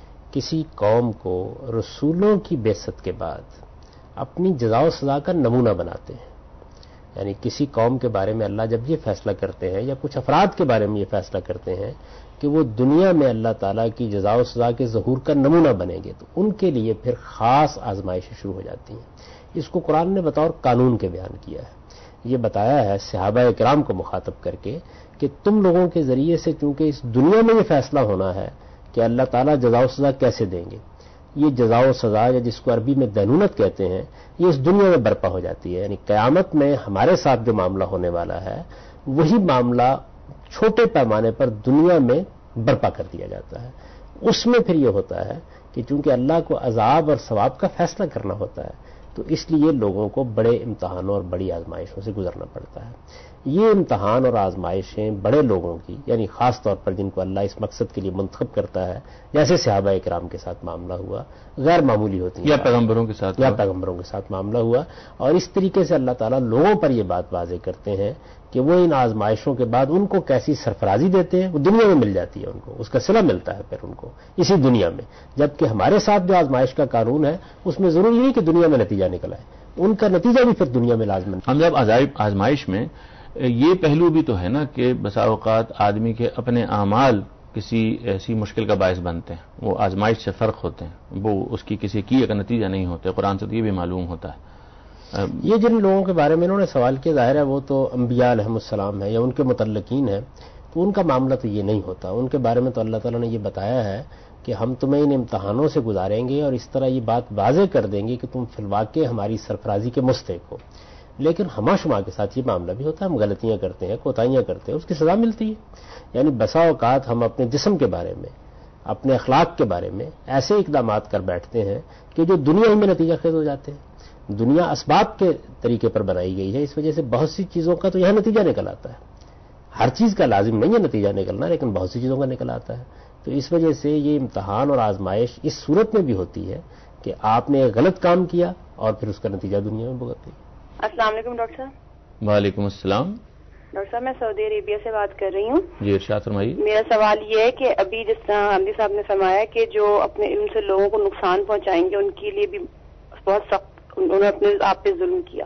کسی قوم کو رسولوں کی بعثت کے بعد اپنی جزا و سزا کا نمونہ بناتے ہیں, یعنی کسی قوم کے بارے میں اللہ جب یہ فیصلہ کرتے ہیں یا کچھ افراد کے بارے میں یہ فیصلہ کرتے ہیں کہ وہ دنیا میں اللہ تعالیٰ کی جزا و سزا کے ظہور کا نمونہ بنیں گے, تو ان کے لیے پھر خاص آزمائشیں شروع ہو جاتی ہیں. اس کو قرآن نے بطور قانون کے بیان کیا ہے. یہ بتایا ہے صحابہ کرام کو مخاطب کر کے کہ تم لوگوں کے ذریعے سے چونکہ اس دنیا میں یہ فیصلہ ہونا ہے کہ اللہ تعالیٰ جزا و سزا کیسے دیں گے, یہ جزا و سزا یا جس کو عربی میں دینونت کہتے ہیں یہ اس دنیا میں برپا ہو جاتی ہے. یعنی قیامت میں ہمارے ساتھ جو معاملہ ہونے والا ہے وہی معاملہ چھوٹے پیمانے پر دنیا میں برپا کر دیا جاتا ہے. اس میں پھر یہ ہوتا ہے کہ چونکہ اللہ کو عذاب اور ثواب کا فیصلہ کرنا ہوتا ہے تو اس لیے لوگوں کو بڑے امتحانوں اور بڑی آزمائشوں سے گزرنا پڑتا ہے. یہ امتحان اور آزمائشیں بڑے لوگوں کی, یعنی خاص طور پر جن کو اللہ اس مقصد کے لیے منتخب کرتا ہے, جیسے صحابہ اکرام کے ساتھ معاملہ ہوا, غیر معمولی ہوتی ہے, یا پیغمبروں کے ساتھ یا پیغمبروں کے ساتھ معاملہ ہوا. اور اس طریقے سے اللہ تعالیٰ لوگوں پر یہ بات واضح کرتے ہیں کہ وہ ان آزمائشوں کے بعد ان کو کیسی سرفرازی دیتے ہیں, وہ دنیا میں مل جاتی ہے ان کو, اس کا صلہ ملتا ہے پھر ان کو اسی دنیا میں. جبکہ ہمارے ساتھ جو آزمائش کا قانون ہے اس میں ضروری نہیں کہ دنیا میں نتیجہ نکل آئے, ان کا نتیجہ بھی پھر دنیا میں لازم. ہم جب آزمائش میں یہ پہلو بھی تو ہے نا کہ بسا اوقات آدمی کے اپنے اعمال کسی ایسی مشکل کا باعث بنتے ہیں, وہ آزمائش سے فرق ہوتے ہیں, وہ اس کی کسی کیے کا نتیجہ نہیں ہوتے. قرآن سے تو یہ بھی معلوم ہوتا ہے. یہ جن لوگوں کے بارے میں انہوں نے سوال کیا ظاہر ہے وہ تو انبیاء علیہم السلام ہے یا ان کے متعلقین ہیں, تو ان کا معاملہ تو یہ نہیں ہوتا. ان کے بارے میں تو اللہ تعالیٰ نے یہ بتایا ہے کہ ہم تمہیں ان امتحانوں سے گزاریں گے اور اس طرح یہ بات واضح کر دیں گے کہ تم فی الواقع ہماری سرفرازی کے مستحق ہو. لیکن ہما شما کے ساتھ یہ معاملہ بھی ہوتا ہے, ہم غلطیاں کرتے ہیں, کوتاہیاں کرتے ہیں, اس کی سزا ملتی ہے. یعنی بسا اوقات ہم اپنے جسم کے بارے میں, اپنے اخلاق کے بارے میں ایسے اقدامات کر بیٹھتے ہیں کہ جو دنیا ہی میں نتیجہ خیز ہو جاتے ہیں. دنیا اسباب کے طریقے پر بنائی گئی ہے, اس وجہ سے بہت سی چیزوں کا تو یہاں نتیجہ نکل آتا ہے. ہر چیز کا لازم نہیں ہے نتیجہ نکلنا, لیکن بہت سی چیزوں کا نکل آتا ہے. تو اس وجہ سے یہ امتحان اور آزمائش اس صورت میں بھی ہوتی ہے کہ آپ نے ایک غلط کام کیا اور پھر اس کا نتیجہ دنیا میں بھگت گئی. السلام علیکم ڈاکٹر صاحب. وعلیکم السلام. ڈاکٹر صاحب میں سعودی عربیہ سے بات کر رہی ہوں. جی ارشاد فرمائیے. میرا سوال یہ ہے کہ ابھی جس طرح حامدی صاحب نے فرمایا کہ جو اپنے علم سے لوگوں کو نقصان پہنچائیں گے ان کے لیے بھی بہت سخت, انہوں نے اپنے آپ پہ ظلم کیا.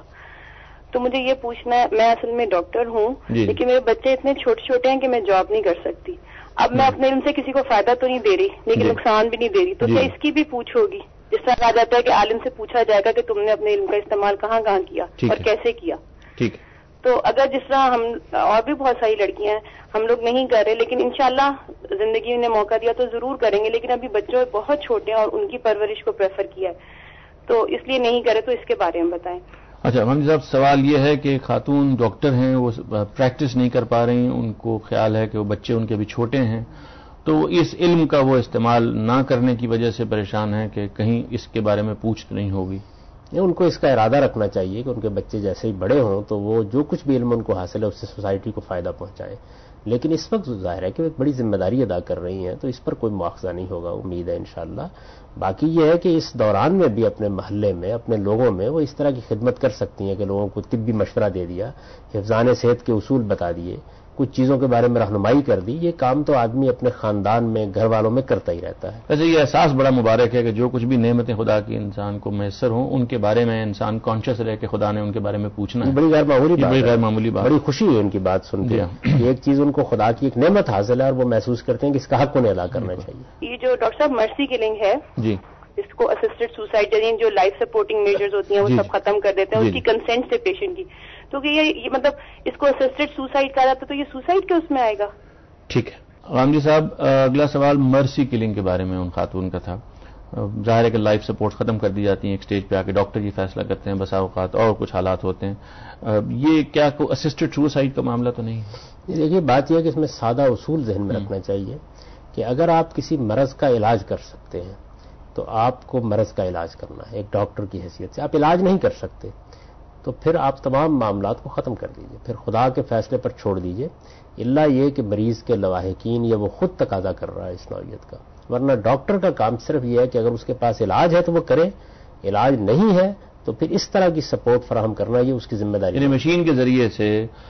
تو مجھے یہ پوچھنا ہے, میں اصل میں ڈاکٹر ہوں لیکن میرے بچے اتنے چھوٹے چھوٹے ہیں کہ میں جاب نہیں کر سکتی. اب میں اپنے علم سے کسی کو فائدہ تو نہیں دے رہی لیکن نقصان بھی نہیں دے رہی, تو کیا اس کی بھی پوچھ ہوگی؟ جس طرح کہا جاتا ہے کہ عالم سے پوچھا جائے گا کہ تم نے اپنے علم کا استعمال کہاں کہاں کیا اور کیسے کیا. ٹھیک ہے. تو اگر جس طرح ہم اور بھی بہت ساری لڑکیاں ہیں, ہم لوگ نہیں کر رہے لیکن انشاءاللہ زندگی نے موقع دیا تو ضرور کریں گے, لیکن ابھی بچوں بہت چھوٹے ہیں اور ان کی پرورش کو پریفر کیا ہے تو اس لیے نہیں کرے, تو اس کے بارے میں بتائیں. اچھا حامد صاحب, سوال یہ ہے کہ خاتون ڈاکٹر ہیں, وہ پریکٹس نہیں کر پا رہی, ان کو خیال ہے کہ وہ بچے ان کے ابھی چھوٹے ہیں, تو اس علم کا وہ استعمال نہ کرنے کی وجہ سے پریشان ہیں کہ کہیں اس کے بارے میں پوچھ نہیں ہوگی. ان کو اس کا ارادہ رکھنا چاہیے کہ ان کے بچے جیسے ہی بڑے ہوں تو وہ جو کچھ بھی علم ان کو حاصل ہے اس سے سوسائٹی کو فائدہ پہنچائیں. لیکن اس وقت ظاہر ہے کہ وہ ایک بڑی ذمہ داری ادا کر رہی ہیں، تو اس پر کوئی مواخذہ نہیں ہوگا، امید ہے انشاءاللہ۔ باقی یہ ہے کہ اس دوران میں بھی اپنے محلے میں، اپنے لوگوں میں وہ اس طرح کی خدمت کر سکتی ہیں کہ لوگوں کو طبی مشورہ دے دیا، حفظان صحت کے اصول بتا دیے، کچھ چیزوں کے بارے میں رہنمائی کر دی۔ یہ کام تو آدمی اپنے خاندان میں، گھر والوں میں کرتا ہی رہتا ہے۔ ویسے یہ احساس بڑا مبارک ہے کہ جو کچھ بھی نعمتیں خدا کی انسان کو میسر ہوں، ان کے بارے میں انسان کانشیس رہے کہ خدا نے ان کے بارے میں پوچھنا ہے۔ بڑی غیر معمولی بات، بڑی غیر معمولی بات، بڑی خوشی ہوئی ان کی بات سن کے۔ ایک چیز ان کو خدا کی ایک نعمت حاصل ہے اور وہ محسوس کرتے ہیں کہ اس کا حق انہیں ادا کرنا چاہیے۔ یہ جو ڈاکٹر صاحب مرسی کلنگ ہے، جی، اس کو اسسٹڈ سوسائڈ یعنی جو لائف سپورٹنگ میجرز ہوتی ہیں وہ جی سب ختم کر دیتے ہیں جی اس کی کنسینٹ سے پیشنٹ کی، تو کہ یہ یہ مطلب اس کو اسسٹڈ سوسائڈ کہا جاتا ہے، تو یہ سوسائڈ کے اس میں آئے گا؟ ٹھیک ہے غام جی صاحب، اگلا سوال مرسی کلنگ کے بارے میں ان خاتون کا تھا۔ ظاہر ہے کہ لائف سپورٹ ختم کر دی جاتی ہیں، ایک سٹیج پہ آ کے ڈاکٹر یہ فیصلہ کرتے ہیں، بسا اوقات اور کچھ حالات ہوتے ہیں، یہ کیا کوئی اسسٹڈ سوسائڈ کا معاملہ تو نہیں ہے؟ دیکھیے بات یہ ہے کہ اس میں سادہ اصول ذہن میں رکھنا چاہیے کہ اگر آپ کسی مرض کا علاج کر سکتے ہیں تو آپ کو مرض کا علاج کرنا ہے ایک ڈاکٹر کی حیثیت سے۔ آپ علاج نہیں کر سکتے تو پھر آپ تمام معاملات کو ختم کر دیجئے، پھر خدا کے فیصلے پر چھوڑ دیجئے، الا یہ کہ مریض کے لواحقین یا وہ خود تقاضا کر رہا ہے اس نوعیت کا، ورنہ ڈاکٹر کا کام صرف یہ ہے کہ اگر اس کے پاس علاج ہے تو وہ کرے، علاج نہیں ہے تو پھر اس طرح کی سپورٹ فراہم کرنا یہ اس کی ذمہ داری ہے۔ یعنی مشین کے ذریعے سے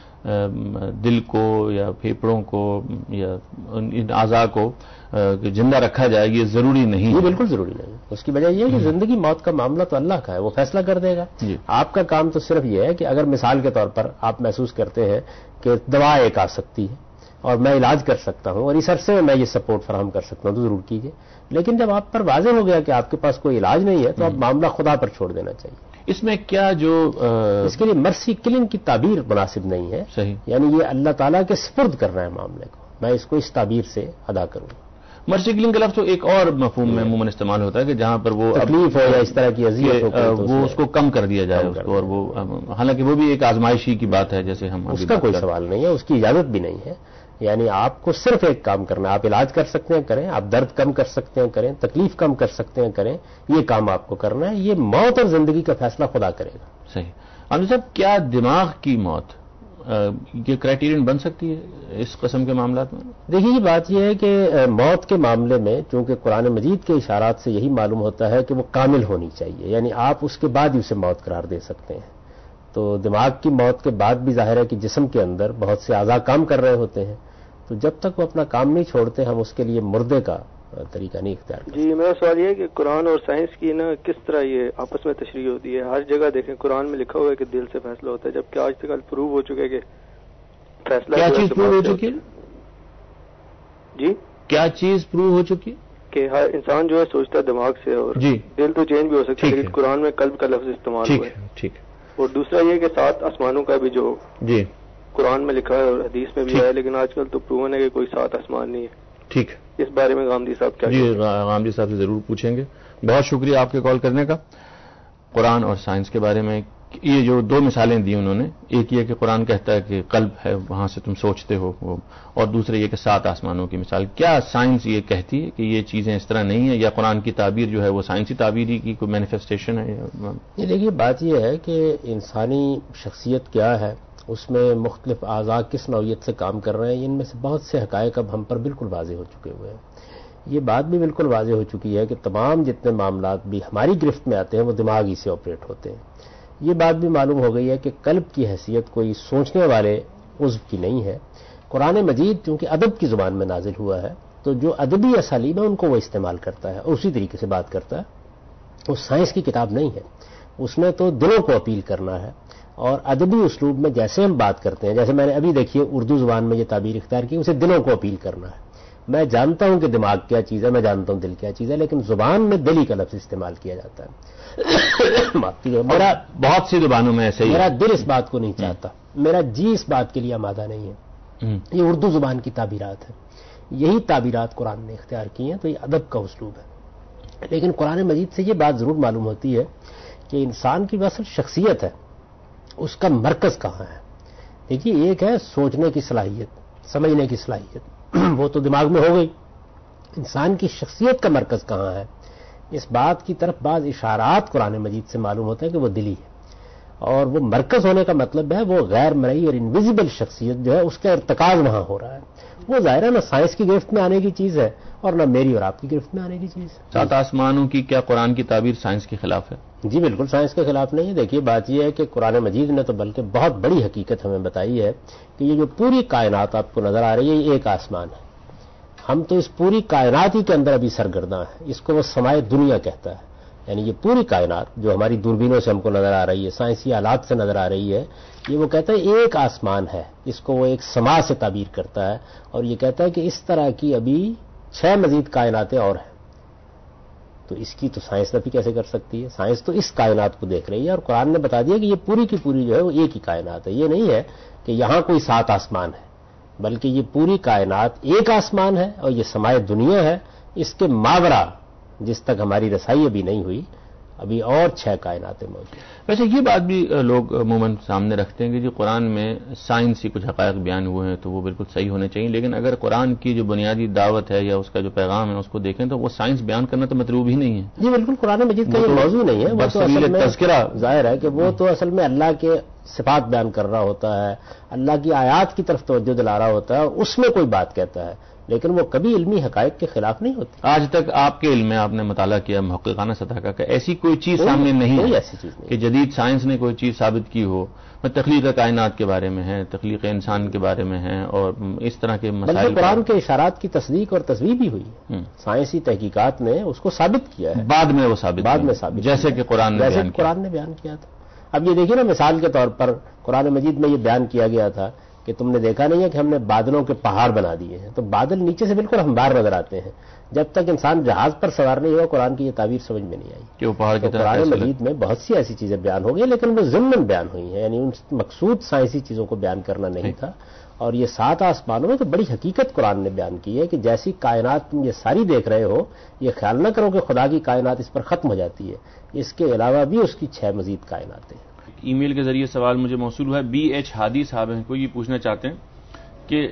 دل کو یا پھیپڑوں کو یا ان اعضاء کو زندہ رکھا جائے یہ ضروری نہیں یہ بالکل ضروری نہیں۔ اس کی وجہ یہ ہے کہ زندگی موت کا معاملہ تو اللہ کا ہے، وہ فیصلہ کر دے گا۔ آپ کا کام تو صرف یہ ہے کہ اگر مثال کے طور پر آپ محسوس کرتے ہیں کہ دوا ایک آ سکتی ہے اور میں علاج کر سکتا ہوں اور اس عرصے میں میں یہ سپورٹ فراہم کر سکتا ہوں تو ضرور کیجیے، لیکن جب آپ پر واضح ہو گیا کہ آپ کے پاس کوئی علاج نہیں ہے تو آپ معاملہ خدا پر چھوڑ دینا چاہیے۔ اس میں کیا جو اس کے لیے مرسی کلنگ کی تعبیر مناسب نہیں ہے، صحیح، یعنی یہ اللہ تعالیٰ کے سپرد کرنا ہے معاملے کو، میں اس کو اس تعبیر سے ادا کروں گا۔ مرسی کلنگ کا لفظ تو ایک اور مفہوم میں عموماً استعمال ہوتا ہے کہ جہاں پر وہ تکلیف ہو یا اس طرح کی اذیت ہو وہ اس کو کم کر دیا جائے اس کو، اور وہ حالانکہ وہ بھی ایک آزمائشی کی بات ہے، جیسے ہم اس کا کوئی سوال نہیں ہے، اس کی اجازت بھی نہیں ہے۔ یعنی آپ کو صرف ایک کام کرنا ہے، آپ علاج کر سکتے ہیں کریں، آپ درد کم کر سکتے ہیں کریں، تکلیف کم کر سکتے ہیں کریں، یہ کام آپ کو کرنا ہے، یہ موت اور زندگی کا فیصلہ خدا کرے گا۔ صحیح۔ عامر صاحب، کیا دماغ کی موت یہ کرائٹیرین بن سکتی ہے اس قسم کے معاملات میں؟ دیکھیے یہ بات یہ ہے کہ موت کے معاملے میں چونکہ قرآن مجید کے اشارات سے یہی معلوم ہوتا ہے کہ وہ کامل ہونی چاہیے، یعنی آپ اس کے بعد ہی اسے موت قرار دے سکتے ہیں۔ تو دماغ کی موت کے بعد بھی ظاہر ہے کہ جسم کے اندر بہت سے اعضاء کام کر رہے ہوتے ہیں، تو جب تک وہ اپنا کام نہیں چھوڑتے ہم اس کے لیے مردے کا طریقہ نہیں اختیار کرتے۔ جی میرا سوال یہ ہے کہ قرآن اور سائنس کی نا کس طرح یہ آپس میں تشریح ہوتی ہے؟ ہر جگہ دیکھیں قرآن میں لکھا ہوا ہے کہ دل سے فیصلہ ہوتا ہے، جبکہ آج تک پروو ہو چکے کہ فیصلہ کیا چیز پروو ہو چکی ہے؟ جی کیا چیز پروو ہو چکی ہے؟ کہ ہر انسان جو ہے سوچتا ہے دماغ سے، اور جی دل تو چینج بھی ہو سکتا ہے، لیکن قرآن میں قلب کا لفظ استعمال ہوا ہے۔ ٹھیک ہے۔ اور دوسرا یہ کہ سات آسمانوں کا بھی جو جی قرآن میں لکھا ہے اور حدیث میں بھی ہے، لیکن آج کل تو پروون ہے کہ کوئی سات آسمان نہیں ہے۔ ٹھیک ہے، اس بارے میں غامدی صاحب کیا؟ جی غامدی صاحب سے ضرور پوچھیں گے۔ بہت شکریہ آپ کے کال کرنے کا۔ قرآن اور سائنس کے بارے میں یہ جو دو مثالیں دی انہوں نے، ایک یہ کہ قرآن کہتا ہے کہ قلب ہے وہاں سے تم سوچتے ہو، اور دوسرے یہ کہ سات آسمانوں کی مثال۔ کیا سائنس یہ کہتی ہے کہ یہ چیزیں اس طرح نہیں ہیں، یا قرآن کی تعبیر جو ہے وہ سائنسی تعبیر ہی کی کوئی مینیفیسٹیشن ہے؟ یہ دیکھیے بات یہ ہے کہ انسانی شخصیت کیا ہے، اس میں مختلف اعضاء کس نوعیت سے کام کر رہے ہیں، ان میں سے بہت سے حقائق اب ہم پر بالکل واضح ہو چکے ہوئے ہیں۔ یہ بات بھی بالکل واضح ہو چکی ہے کہ تمام جتنے معاملات بھی ہماری گرفت میں آتے ہیں وہ دماغ ہی سے آپریٹ ہوتے ہیں۔ یہ بات بھی معلوم ہو گئی ہے کہ قلب کی حیثیت کوئی سوچنے والے عضو کی نہیں ہے۔ قرآن مجید چونکہ ادب کی زبان میں نازل ہوا ہے تو جو ادبی اسالیب ہے ان کو وہ استعمال کرتا ہے اور اسی طریقے سے بات کرتا ہے۔ وہ سائنس کی کتاب نہیں ہے، اس میں تو دلوں کو اپیل کرنا ہے، اور ادبی اسلوب میں جیسے ہم بات کرتے ہیں، جیسے میں نے ابھی دیکھیے اردو زبان میں یہ تعبیر اختیار کی، اسے دلوں کو اپیل کرنا ہے۔ میں جانتا ہوں کہ دماغ کیا چیز ہے، میں جانتا ہوں دل کیا چیز ہے، لیکن زبان میں دلی کا لفظ استعمال کیا جاتا ہے۔ میرا بہت سی زبانوں میں ایسے ہی میرا دل اس بات کو نہیں چاہتا، میرا جی اس بات کے لیے آمادہ نہیں ہے۔ یہ اردو زبان کی تعبیرات ہیں، یہی تعبیرات قرآن نے اختیار کی ہیں، تو یہ ادب کا اسلوب ہے۔ لیکن قرآن مجید سے یہ بات ضرور معلوم ہوتی ہے کہ انسان کی اصل شخصیت ہے، اس کا مرکز کہاں ہے۔ دیکھیے ایک ہے سوچنے کی صلاحیت، سمجھنے کی صلاحیت، وہ تو دماغ میں ہو گئی۔ انسان کی شخصیت کا مرکز کہاں ہے، اس بات کی طرف بعض اشارات قرآن مجید سے معلوم ہوتا ہے کہ وہ دلی ہے۔ اور وہ مرکز ہونے کا مطلب ہے وہ غیر مرئی اور انویزیبل شخصیت جو ہے اس کا ارتکاز وہاں ہو رہا ہے. وہ ظاہر ہے نہ سائنس کی گرفت میں آنے کی چیز ہے اور نہ میری اور آپ کی گرفت میں آنے کی چیز ہے. سات آسمانوں کی کیا قرآن کی تعبیر سائنس کے خلاف ہے؟ جی بالکل سائنس کے خلاف نہیں ہے. دیکھیے بات یہ ہے کہ قرآن مجید نے تو بلکہ بہت بڑی حقیقت ہمیں بتائی ہے کہ یہ جو پوری کائنات آپ کو نظر آ رہی ہے یہ ایک آسمان ہے. ہم تو اس پوری کائنات ہی کے اندر ابھی سرگرداں ہیں. اس کو وہ سمائے دنیا کہتا ہے. یعنی یہ پوری کائنات جو ہماری دوربینوں سے ہم کو نظر آ رہی ہے, سائنسی آلات سے نظر آ رہی ہے, یہ وہ کہتا ہے ایک آسمان ہے. اس کو وہ ایک سما سے تعبیر کرتا ہے اور یہ کہتا ہے کہ اس طرح کی ابھی چھ مزید کائناتیں اور ہیں. تو اس کی تو سائنس نفی کیسے کر سکتی ہے؟ سائنس تو اس کائنات کو دیکھ رہی ہے اور قرآن نے بتا دیا کہ یہ پوری کی پوری جو ہے وہ ایک ہی کائنات ہے. یہ نہیں ہے کہ یہاں کوئی سات آسمان ہے, بلکہ یہ پوری کائنات ایک آسمان ہے اور یہ سمائے دنیا ہے. اس کے ماورا جس تک ہماری رسائی ابھی نہیں ہوئی ابھی اور چھ کائناتیں موجود ہیں. ویسے یہ بات بھی لوگ عموماً سامنے رکھتے ہیں کہ جو قرآن میں سائنسی کچھ حقائق بیان ہوئے ہیں تو وہ بالکل صحیح ہونے چاہیے, لیکن اگر قرآن کی جو بنیادی دعوت ہے یا اس کا جو پیغام ہے اس کو دیکھیں تو وہ سائنس بیان کرنا تو مطلوب ہی نہیں ہے. جی بالکل قرآن مجید کا یہ موضوع نہیں ہے. وہ تو اصل میں تذکرہ ظاہر ہے کہ وہ تو اصل میں اللہ کے صفات بیان کر رہا ہوتا ہے, اللہ کی آیات کی طرف توجہ دلا رہا ہوتا ہے اور اس میں کوئی بات کہتا ہے, لیکن وہ کبھی علمی حقائق کے خلاف نہیں ہوتی. آج تک آپ کے علم میں آپ نے مطالعہ کیا محققانہ سطح کا کہ ایسی کوئی چیز سامنے نہیں ہے ایسی چیز نہیں کہ جدید سائنس نے کوئی چیز ثابت کی ہو. تخلیق کائنات کے بارے میں ہے, تخلیق انسان کے بارے میں ہے اور اس طرح کے مسائل. بلکہ قرآن کے اشارات کی تصدیق اور تصویب بھی ہوئی. سائنسی تحقیقات نے اس کو ثابت کیا ہے, بعد میں وہ ثابت بعد میں ثابت جیسے کہ قرآن نے جیسے قرآن نے بیان کیا تھا. اب یہ دیکھیے نا مثال کے طور پر قرآن مجید میں یہ بیان کیا گیا تھا کہ تم نے دیکھا نہیں ہے کہ ہم نے بادلوں کے پہاڑ بنا دیے ہیں. تو بادل نیچے سے بالکل ہموار نظر آتے ہیں. جب تک انسان جہاز پر سوار نہیں ہوا قرآن کی یہ تعبیر سمجھ میں نہیں آئی کہ وہ پہاڑ کی طرح. قرآن مجید میں بہت سی ایسی چیزیں بیان ہو گئی لیکن وہ ضمن بیان ہوئی ہیں, یعنی ان مقصود سائنسی چیزوں کو بیان کرنا نہیں تھا. اور یہ سات آسمانوں میں تو بڑی حقیقت قرآن نے بیان کی ہے کہ جیسی کائنات تم یہ ساری دیکھ رہے ہو, یہ خیال نہ کرو کہ خدا کی کائنات اس پر ختم ہو جاتی ہے. اس کے علاوہ بھی اس کی چھ مزید کائناتیں. ای میل کے ذریعے سوال مجھے موصول ہوا ہے. بی ایچ ہادی صاحب ہیں, کو یہ پوچھنا چاہتے ہیں کہ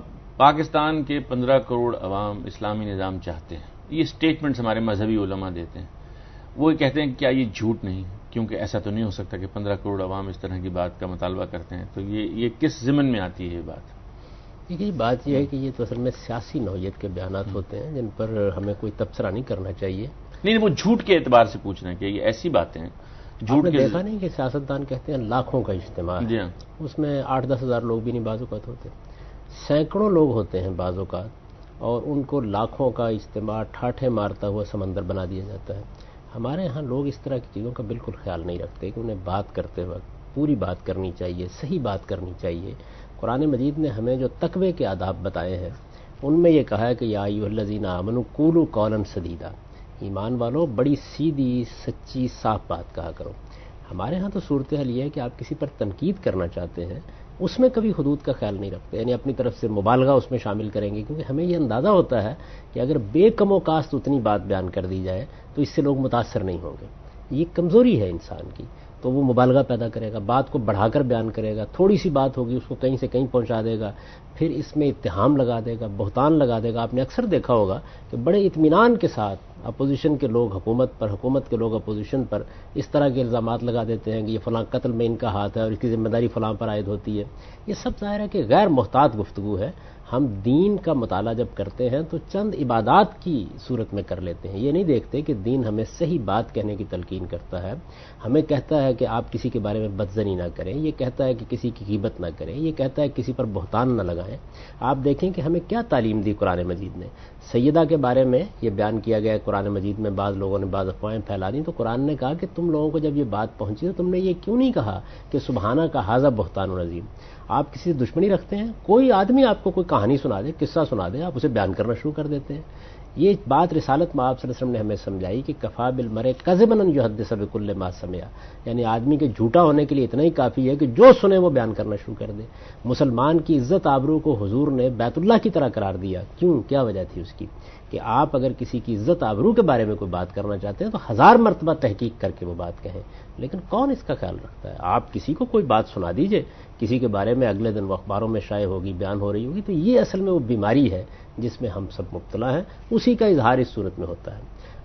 پاکستان کے پندرہ کروڑ عوام اسلامی نظام چاہتے ہیں. یہ اسٹیٹمنٹس ہمارے مذہبی علماء دیتے ہیں. وہ کہتے ہیں کہ کیا یہ جھوٹ نہیں, کیونکہ ایسا تو نہیں ہو سکتا کہ پندرہ کروڑ عوام اس طرح کی بات کا مطالبہ کرتے ہیں. تو یہ یہ کس ضمن میں آتی ہے یہ بات؟ دیکھیے بات یہ ہے کہ یہ تو اصل میں سیاسی نوعیت کے بیانات ہوتے ہیں جن پر ہمیں کوئی تبصرہ نہیں کرنا چاہیے. نہیں وہ جھوٹ کے اعتبار سے پوچھنا ہے کہ یہ ایسی باتیں ہیں. جھوٹ نے دیکھا نہیں کہ سیاستدان کہتے ہیں لاکھوں کا اجتماع ہے, اس میں آٹھ دس ہزار لوگ بھی نہیں بعض اوقات ہوتے, سینکڑوں لوگ ہوتے ہیں بعض اوقات, اور ان کو لاکھوں کا اجتماع ٹھاٹھے مارتا ہوا سمندر بنا دیا جاتا ہے. ہمارے ہاں لوگ اس طرح کی چیزوں کا بالکل خیال نہیں رکھتے کہ انہیں بات کرتے وقت پوری بات کرنی چاہیے, صحیح بات کرنی چاہیے. قرآن مجید نے ہمیں جو تقوی کے آداب بتائے ہیں ان میں یہ کہا ہے کہ یا ایھا الذین آمنوا قولوا قولا سدیدا, ایمان والو بڑی سیدھی سچی صاف بات کہا کرو. ہمارے ہاں تو صورتحال یہ ہے کہ آپ کسی پر تنقید کرنا چاہتے ہیں اس میں کبھی حدود کا خیال نہیں رکھتے, یعنی اپنی طرف سے مبالغہ اس میں شامل کریں گے, کیونکہ ہمیں یہ اندازہ ہوتا ہے کہ اگر بے کم و کاست اتنی بات بیان کر دی جائے تو اس سے لوگ متاثر نہیں ہوں گے. یہ کمزوری ہے انسان کی, تو وہ مبالغہ پیدا کرے گا, بات کو بڑھا کر بیان کرے گا, تھوڑی سی بات ہوگی اس کو کہیں سے کہیں پہنچا دے گا, پھر اس میں اتہام لگا دے گا, بہتان لگا دے گا. آپ نے اکثر دیکھا ہوگا کہ بڑے اطمینان کے ساتھ اپوزیشن کے لوگ حکومت پر, حکومت کے لوگ اپوزیشن پر اس طرح کے الزامات لگا دیتے ہیں کہ یہ فلاں قتل میں ان کا ہاتھ ہے اور اس کی ذمہ داری فلاں پر عائد ہوتی ہے. یہ سب ظاہر ہے کہ غیر محتاط گفتگو ہے. ہم دین کا مطالعہ جب کرتے ہیں تو چند عبادات کی صورت میں کر لیتے ہیں, یہ نہیں دیکھتے کہ دین ہمیں صحیح بات کہنے کی تلقین کرتا ہے. ہمیں کہتا ہے کہ آپ کسی کے بارے میں بدزنی نہ کریں, یہ کہتا ہے کہ کسی کی غیبت نہ کریں, یہ کہتا ہے کہ کسی پر بہتان نہ لگائیں. آپ دیکھیں کہ ہمیں کیا تعلیم دی قرآن مجید نے. سیدہ کے بارے میں یہ بیان کیا گیا ہے قرآن مجید میں, بعض لوگوں نے بعض افواہیں پھیلا دیں, تو قرآن نے کہا کہ تم لوگوں کو جب یہ بات پہنچی تو تم نے یہ کیوں نہیں کہا کہ سبحانہ کا ھذا بہتان عظیم. آپ کسی سے دشمنی رکھتے ہیں, کوئی آدمی آپ کو کوئی کہانی سنا دے, قصہ سنا دے, آپ اسے بیان کرنا شروع کر دیتے ہیں. یہ بات رسالت میں آپ صلی اللہ علیہ وسلم نے ہمیں سمجھائی کہ کفا بالمرء کذبا ان یحدث بکل ما سمع, یعنی آدمی کے جھوٹا ہونے کے لیے اتنا ہی کافی ہے کہ جو سنے وہ بیان کرنا شروع کر دے. مسلمان کی عزت آبرو کو حضور نے بیت اللہ کی طرح قرار دیا. کیوں, کیا وجہ تھی اس کی؟ کہ آپ اگر کسی کی عزت آبرو کے بارے میں کوئی بات کرنا چاہتے ہیں تو ہزار مرتبہ تحقیق کر کے وہ بات کہیں, لیکن کون اس کا خیال رکھتا ہے؟ آپ کسی کو کوئی بات سنا دیجئے کسی کے بارے میں, اگلے دن وہ اخباروں میں شائع ہوگی, بیان ہو رہی ہوگی, تو یہ اصل میں وہ بیماری ہے جس میں ہم سب مبتلا ہیں. اسی کا اظہار اس صورت میں ہوتا ہے.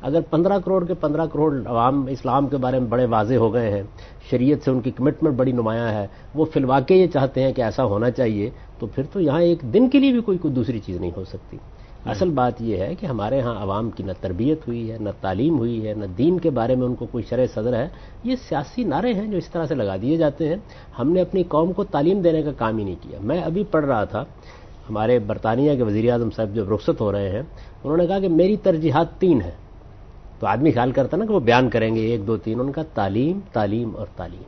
اگر پندرہ کروڑ کے پندرہ کروڑ عوام اسلام کے بارے میں بڑے واضح ہو گئے ہیں، شریعت سے ان کی کمٹمنٹ بڑی نمایاں ہے، وہ فی الواقع یہ چاہتے ہیں کہ ایسا ہونا چاہیے، تو پھر تو یہاں ایک دن کے لیے بھی کوئی کوئی دوسری چیز نہیں ہو سکتی۔ اصل بات یہ ہے کہ ہمارے ہاں عوام کی نہ تربیت ہوئی ہے، نہ تعلیم ہوئی ہے، نہ دین کے بارے میں ان کو کوئی شرح صدر ہے۔ یہ سیاسی نعرے ہیں جو اس طرح سے لگا دیے جاتے ہیں۔ ہم نے اپنی قوم کو تعلیم دینے کا کام ہی نہیں کیا۔ میں ابھی پڑھ رہا تھا، ہمارے برطانیہ کے وزیر اعظم صاحب جب رخصت ہو رہے ہیں، انہوں نے کہا کہ میری ترجیحات تین ہیں۔ تو آدمی خیال کرتا نا کہ وہ بیان کریں گے ایک دو تین، انہوں نے کہا تعلیم، تعلیم اور تعلیم،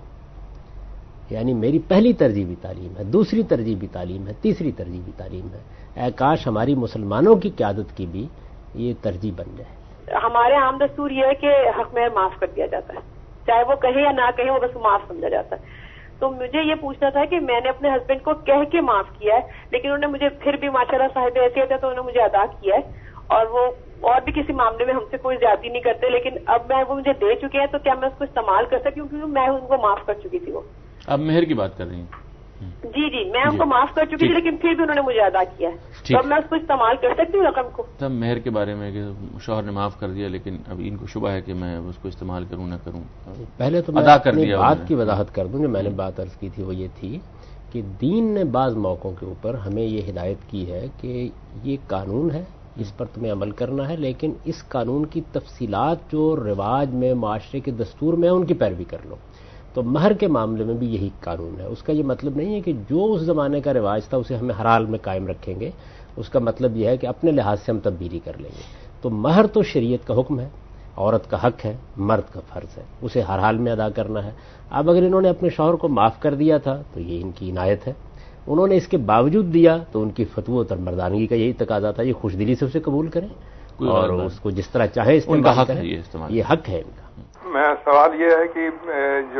یعنی میری پہلی ترجیح بھی تعلیم ہے، دوسری ترجیح بھی تعلیم ہے، تیسری ترجیح بھی تعلیم ہے۔ اے کاش ہماری مسلمانوں کی قیادت کی بھی یہ ترجیح بن جائے۔ ہمارے عام دستور یہ ہے کہ حق مہر معاف کر دیا جاتا ہے، چاہے وہ کہے یا نہ کہے، وہ بس معاف سمجھا جاتا ہے۔ تو مجھے یہ پوچھنا تھا کہ میں نے اپنے ہسبینڈ کو کہہ کے معاف کیا ہے، لیکن انہوں نے مجھے پھر بھی ماشاءاللہ صاحب حیثیت ہے تو انہوں نے مجھے ادا کیا ہے، اور وہ اور بھی کسی معاملے میں ہم سے کوئی زیادتی نہیں کرتے، لیکن اب میں وہ مجھے دے چکے ہیں تو کیا میں اس کو استعمال کر سکتی ہوں، کیونکہ میں ان کو معاف کر چکی تھی۔ وہ اب مہر کی بات کر رہی ہیں؟ جی جی میں ان کو معاف کر چکی تھی، لیکن پھر بھی انہوں نے مجھے ادا کیا ہے، تو اب میں اس کو استعمال کر سکتی ہوں رقم کو؟ تب مہر کے بارے میں کہ شوہر نے معاف کر دیا، لیکن اب ان کو شبہ ہے کہ میں اس کو استعمال کروں نہ کروں۔ پہلے تو میں ادا کر دیا بات کی وضاحت کر دوں، جو میں نے بات عرض کی تھی وہ یہ تھی کہ دین نے بعض موقعوں کے اوپر ہمیں یہ ہدایت کی ہے کہ یہ قانون ہے، اس پر تمہیں عمل کرنا ہے، لیکن اس قانون کی تفصیلات جو رواج میں، معاشرے کے دستور میں ان کی پیروی کر لو۔ تو مہر کے معاملے میں بھی یہی قانون ہے۔ اس کا یہ مطلب نہیں ہے کہ جو اس زمانے کا رواج تھا اسے ہمیں ہر حال میں قائم رکھیں گے، اس کا مطلب یہ ہے کہ اپنے لحاظ سے ہم تبدیلی کر لیں گے۔ تو مہر تو شریعت کا حکم ہے، عورت کا حق ہے، مرد کا فرض ہے، اسے ہر حال میں ادا کرنا ہے۔ اب اگر انہوں نے اپنے شوہر کو معاف کر دیا تھا تو یہ ان کی عنایت ہے، انہوں نے اس کے باوجود دیا تو ان کی فتوت اور مردانگی کا یہی تقاضا تھا، یہ خوش دلی سے اسے قبول کریں اور اس کو جس طرح چاہے استعمال کریں، یہ حق ہے ان کا۔ میں سوال یہ ہے کہ جو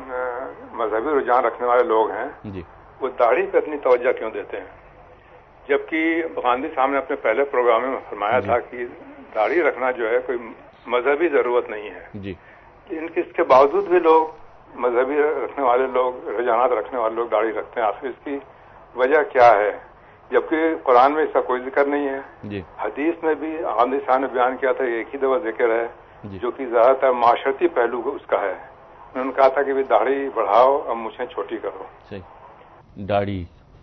مذہبی رجحان رکھنے والے لوگ ہیں جی وہ داڑھی پہ اتنی توجہ کیوں دیتے ہیں، جبکہ گاندھی صاحب نے اپنے پہلے پروگرام میں فرمایا تھا کہ داڑھی رکھنا جو ہے کوئی مذہبی ضرورت نہیں ہے، جی ان کے اس کے باوجود بھی لوگ مذہبی رکھنے والے لوگ، رجحانات رکھنے والے لوگ داڑھی رکھتے ہیں۔ آخر اس کی وجہ کیا ہے، جبکہ قرآن میں اس کا کوئی ذکر نہیں ہے؟ جی حدیث میں بھی گاندھی صاحب نے بیان کیا تھا، ایک ہی دفعہ ذکر ہے جو کہ زیادہ تر معاشرتی پہلو اس کا ہے۔ انہوں نے کہا تھا کہ بھی داڑھی بڑھاؤ اور مجھے چھوٹی کرو۔ صحیح، داڑھی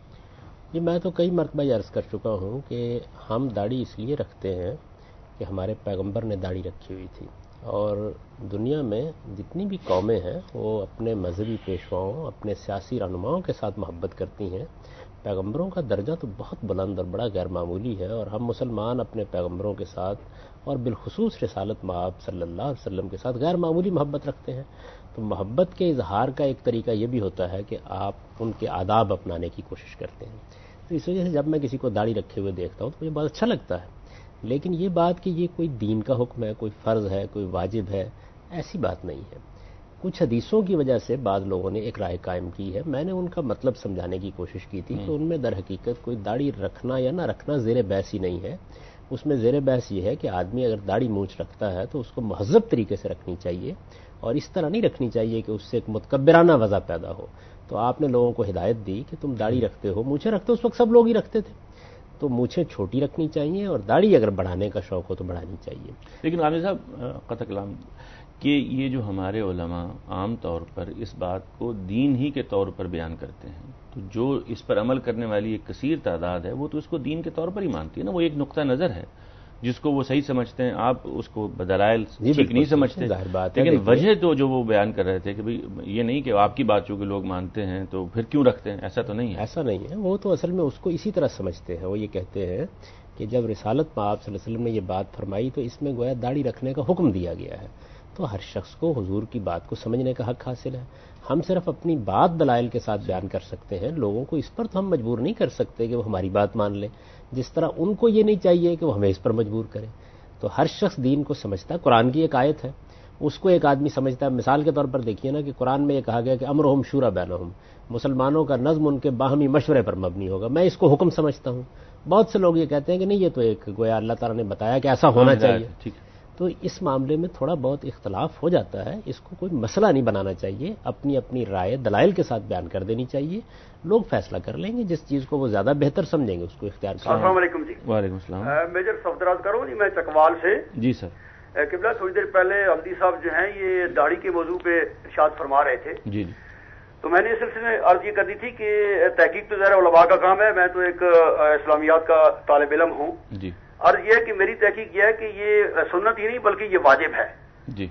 یہ میں تو کئی مرتبہ عرض کر چکا ہوں کہ ہم داڑھی اس لیے رکھتے ہیں کہ ہمارے پیغمبر نے داڑھی رکھی ہوئی تھی، اور دنیا میں جتنی بھی قومیں ہیں وہ اپنے مذہبی پیشواؤں، اپنے سیاسی رہنماؤں کے ساتھ محبت کرتی ہیں۔ پیغمبروں کا درجہ تو بہت بلند اور بڑا غیر معمولی ہے، اور ہم مسلمان اپنے پیغمبروں کے ساتھ اور بالخصوص رسالت مآب صلی اللہ علیہ وسلم کے ساتھ غیر معمولی محبت رکھتے ہیں۔ تو محبت کے اظہار کا ایک طریقہ یہ بھی ہوتا ہے کہ آپ ان کے آداب اپنانے کی کوشش کرتے ہیں۔ تو اس وجہ سے جب میں کسی کو داڑھی رکھے ہوئے دیکھتا ہوں تو مجھے بہت اچھا لگتا ہے، لیکن یہ بات کہ یہ کوئی دین کا حکم ہے، کوئی فرض ہے، کوئی واجب ہے، ایسی بات نہیں ہے۔ کچھ حدیثوں کی وجہ سے بعض لوگوں نے ایک رائے قائم کی ہے، میں نے ان کا مطلب سمجھانے کی کوشش کی تھی کہ ان میں در حقیقت کوئی داڑھی رکھنا یا نہ رکھنا زیر بحث ہی نہیں ہے۔ اس میں زیر بحث یہ ہے کہ آدمی اگر داڑھی مونچھ رکھتا ہے تو اس کو مہذب طریقے سے رکھنی چاہیے، اور اس طرح نہیں رکھنی چاہیے کہ اس سے ایک متکبرانہ وضع پیدا ہو۔ تو آپ نے لوگوں کو ہدایت دی کہ تم داڑھی رکھتے ہو، مونچھیں رکھتے ہو، اس وقت سب لوگ ہی رکھتے تھے، تو مونچھیں چھوٹی رکھنی چاہیے، اور داڑھی اگر بڑھانے کا شوق ہو تو بڑھانی چاہیے۔ لیکن عامر صاحب قطع کلام کہ یہ جو ہمارے علماء عام طور پر اس بات کو دین ہی کے طور پر بیان کرتے ہیں، تو جو اس پر عمل کرنے والی ایک کثیر تعداد ہے وہ تو اس کو دین کے طور پر ہی مانتی ہے نا، وہ ایک نقطہ نظر ہے جس کو وہ صحیح سمجھتے ہیں، آپ اس کو بدلائل ٹھیک نہیں سمجھتے، لیکن وجہ تو جو وہ بیان کر رہے تھے کہ بھئی یہ نہیں کہ آپ کی بات چونکہ لوگ مانتے ہیں تو پھر کیوں رکھتے ہیں، ایسا تو نہیں ہے۔ ایسا نہیں ہے، وہ تو اصل میں اس کو اسی طرح سمجھتے ہیں۔ وہ یہ کہتے ہیں کہ جب رسالت مآب صلی اللہ علیہ وسلم نے یہ بات فرمائی تو اس میں گویا داڑھی رکھنے کا حکم دیا گیا ہے، تو ہر شخص کو حضور کی بات کو سمجھنے کا حق حاصل ہے۔ ہم صرف اپنی بات دلائل کے ساتھ بیان کر سکتے ہیں، لوگوں کو اس پر تو ہم مجبور نہیں کر سکتے کہ وہ ہماری بات مان لیں، جس طرح ان کو یہ نہیں چاہیے کہ وہ ہمیں اس پر مجبور کریں۔ تو ہر شخص دین کو سمجھتا ہے، قرآن کی ایک آیت ہے اس کو ایک آدمی سمجھتا ہے۔ مثال کے طور پر دیکھیے نا کہ قرآن میں یہ کہا گیا کہ امرہم شورا بینہم، مسلمانوں کا نظم ان کے باہمی مشورے پر مبنی ہوگا، میں اس کو حکم سمجھتا ہوں۔ بہت سے لوگ یہ کہتے ہیں کہ نہیں، یہ تو ایک گویا اللہ تعالیٰ نے بتایا کہ ایسا ہونا چاہیے۔ تو اس معاملے میں تھوڑا بہت اختلاف ہو جاتا ہے، اس کو کوئی مسئلہ نہیں بنانا چاہیے، اپنی اپنی رائے دلائل کے ساتھ بیان کر دینی چاہیے، لوگ فیصلہ کر لیں گے، جس چیز کو وہ زیادہ بہتر سمجھیں گے اس کو اختیار کریں۔ السلام علیکم جی۔ وعلیکم السلام۔ میجر صفدراز کروں جی، میں چکوال سے۔ جی سر۔ قبلہ تھوڑی دیر پہلے حمدی صاحب جو ہیں یہ داڑھی کے موضوع پہ ارشاد فرما رہے تھے. جی تو میں نے اس سلسلے میں عرض یہ کر دی تھی کہ تحقیق تو ظاہر علماء کا کام ہے, میں تو ایک اسلامیات کا طالب علم ہوں. جی عرض یہ ہے کہ میری تحقیق یہ ہے کہ یہ سنت ہی نہیں بلکہ یہ واجب ہے. جی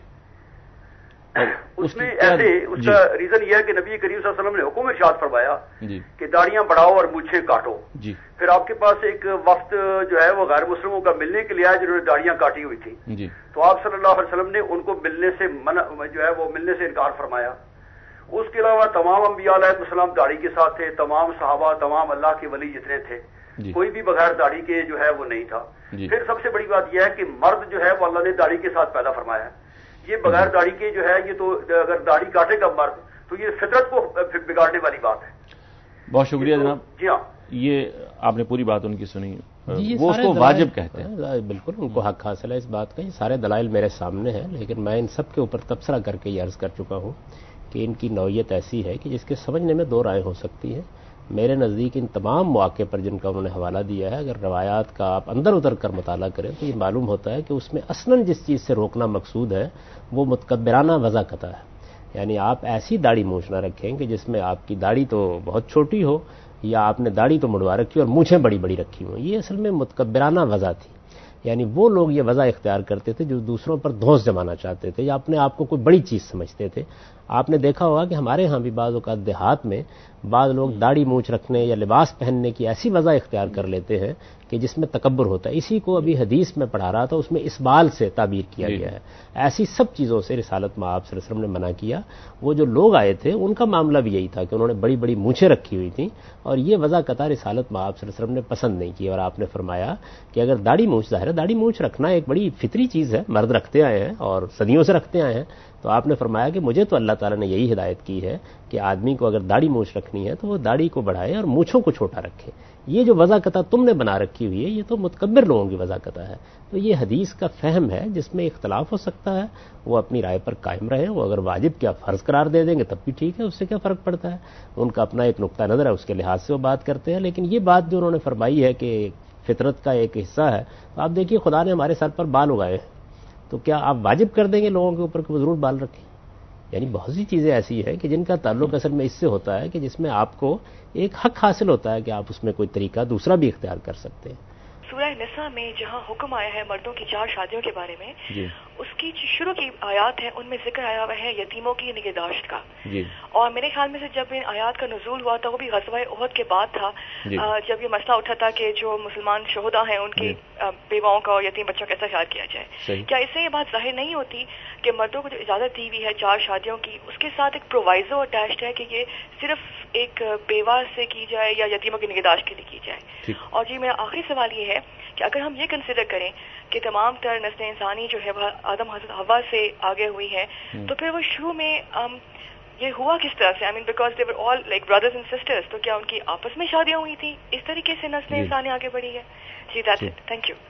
اس میں ایسے اس کا ریزن یہ ہے کہ نبی کریم صلی اللہ علیہ وسلم نے حکم ارشاد فرمایا کہ داڑیاں بڑھاؤ اور مونچھیں کاٹو. جی پھر آپ کے پاس ایک وفد جو ہے وہ غیر مسلموں کا ملنے کے لیے آیا جنہوں نے داڑیاں کاٹی ہوئی تھی. جی تو آپ صلی اللہ علیہ وسلم نے ان کو ملنے سے منع جو ہے وہ ملنے سے انکار فرمایا. اس کے علاوہ تمام انبیاء علیہ السلام داڑھی کے ساتھ تھے, تمام صحابہ تمام اللہ کے ولی جتنے تھے جی. کوئی بھی بغیر داڑھی کے جو ہے وہ نہیں تھا. جی. پھر سب سے بڑی بات یہ ہے کہ مرد جو ہے وہ اللہ نے داڑھی کے ساتھ پیدا فرمایا ہے. یہ بغیر داڑھی کے جو ہے یہ تو اگر داڑھی کاٹے گا مرد تو یہ فطرت کو بگاڑنے والی بات ہے. بہت شکریہ جناب. جی ہاں, یہ آپ نے پوری بات ان کی سنی. جی وہ اس کو واجب کہتے ہیں. بالکل ان کو حق حاصل ہے اس بات کا. یہ سارے دلائل میرے سامنے ہیں, لیکن میں ان سب کے اوپر تبصرہ کر کے یہ عرض کر چکا ہوں کہ ان کی نوعیت ایسی ہے کہ جس کے سمجھنے میں دو رائے ہو سکتی ہیں. میرے نزدیک ان تمام مواقع پر جن کا انہوں نے حوالہ دیا ہے, اگر روایات کا آپ اندر اتر کر مطالعہ کریں تو یہ معلوم ہوتا ہے کہ اس میں اصلاً جس چیز سے روکنا مقصود ہے وہ متکبرانہ وضاقتہ ہے. یعنی آپ ایسی داڑھی مونچھ نہ رکھیں کہ جس میں آپ کی داڑھی تو بہت چھوٹی ہو یا آپ نے داڑھی تو مڑوا رکھی اور مونچھیں بڑی بڑی رکھی ہوں. یہ اصل میں متکبرانہ وضع تھی. یعنی وہ لوگ یہ وضع اختیار کرتے تھے جو دوسروں پر دھونس جمانا چاہتے تھے یا اپنے آپ کو کوئی بڑی چیز سمجھتے تھے. آپ نے دیکھا ہوگا کہ ہمارے ہاں بھی بعض اوقات دیہات میں بعض لوگ داڑھی مونچھ رکھنے یا لباس پہننے کی ایسی وضع اختیار کر لیتے ہیں کہ جس میں تکبر ہوتا ہے. اسی کو ابھی حدیث میں پڑھا رہا تھا, اس میں اسبال سے تعبیر کیا گیا ہے. ایسی سب چیزوں سے رسالت مآب صلی اللہ علیہ وسلم نے منع کیا. وہ جو لوگ آئے تھے ان کا معاملہ بھی یہی تھا کہ انہوں نے بڑی بڑی مونچھیں رکھی ہوئی تھیں اور یہ وضع قطع رسالت مآب صلی اللہ علیہ وسلم نے پسند نہیں کی. اور آپ نے فرمایا کہ اگر داڑھی مونچھ, ظاہر ہے داڑھی مونچھ رکھنا ایک بڑی فطری چیز ہے, مرد رکھتے آئے ہیں اور صدیوں سے رکھتے آئے ہیں. تو آپ نے فرمایا کہ مجھے تو اللہ تعالیٰ نے یہی ہدایت کی ہے کہ آدمی کو اگر داڑھی مونچھ رکھنی ہے تو وہ داڑھی کو بڑھائے اور مونچھوں کو چھوٹا رکھے. یہ جو وضاقتہ تم نے بنا رکھی ہوئی ہے یہ تو متکبر لوگوں کی وضاقتہ ہے. تو یہ حدیث کا فہم ہے جس میں اختلاف ہو سکتا ہے. وہ اپنی رائے پر قائم رہیں. وہ اگر واجب کیا فرض قرار دے دیں گے تب بھی ٹھیک ہے, اس سے کیا فرق پڑتا ہے. ان کا اپنا ایک نقطہ نظر ہے, اس کے لحاظ سے وہ بات کرتے ہیں. لیکن یہ بات جو انہوں نے فرمائی ہے کہ فطرت کا ایک حصہ ہے, تو آپ دیکھیے خدا نے ہمارے سر پر بال اگائے ہیں, تو کیا آپ واجب کر دیں گے لوگوں کے اوپر کہ وہ ضرور بال رکھیں؟ یعنی بہت سی چیزیں ایسی ہیں کہ جن کا تعلق اصل میں اس سے ہوتا ہے کہ جس میں آپ کو ایک حق حاصل ہوتا ہے کہ آپ اس میں کوئی طریقہ دوسرا بھی اختیار کر سکتے ہیں. سورہ نساء میں جہاں حکم آیا ہے مردوں کی چار شادیوں کے بارے میں, جی. اس کی شروع کی آیات ہیں ان میں ذکر آیا ہوا ہے یتیموں کی نگہداشت کا. جی. اور میرے خیال میں سے جب ان آیات کا نزول ہوا تھا وہ بھی غزوہ احد کے بعد تھا, جی. جب یہ مسئلہ اٹھا تھا کہ جو مسلمان شہداء ہیں ان کی بیواؤں کا اور یتیم بچوں کا کیسا خیال کیا جائے. صحیح. کیا اس سے یہ بات ظاہر نہیں ہوتی کہ مردوں کو جو اجازت دی ہوئی ہے چار شادیوں کی, اس کے ساتھ ایک پرووائزو اٹیچڈ ہے کہ یہ صرف ایک بیوہ سے کی جائے یا یتیموں کی نگہداشت کے لیے کی جائے؟ ٹھیک. اور جی میرا آخری سوال یہ ہے کہ اگر ہم یہ کنسیڈر کریں کہ تمام تر نسل انسانی جو ہے وہ آدم حضرت حوا سے آگے ہوئی ہے, تو پھر وہ شروع میں um, یہ ہوا کس طرح سے؟ I mean because they were all like brothers and sisters, تو کیا ان کی آپس میں شادیاں ہوئی تھیں, اس طریقے سے نسل انسانی آگے بڑھی ہے؟ جی that's it, thank you.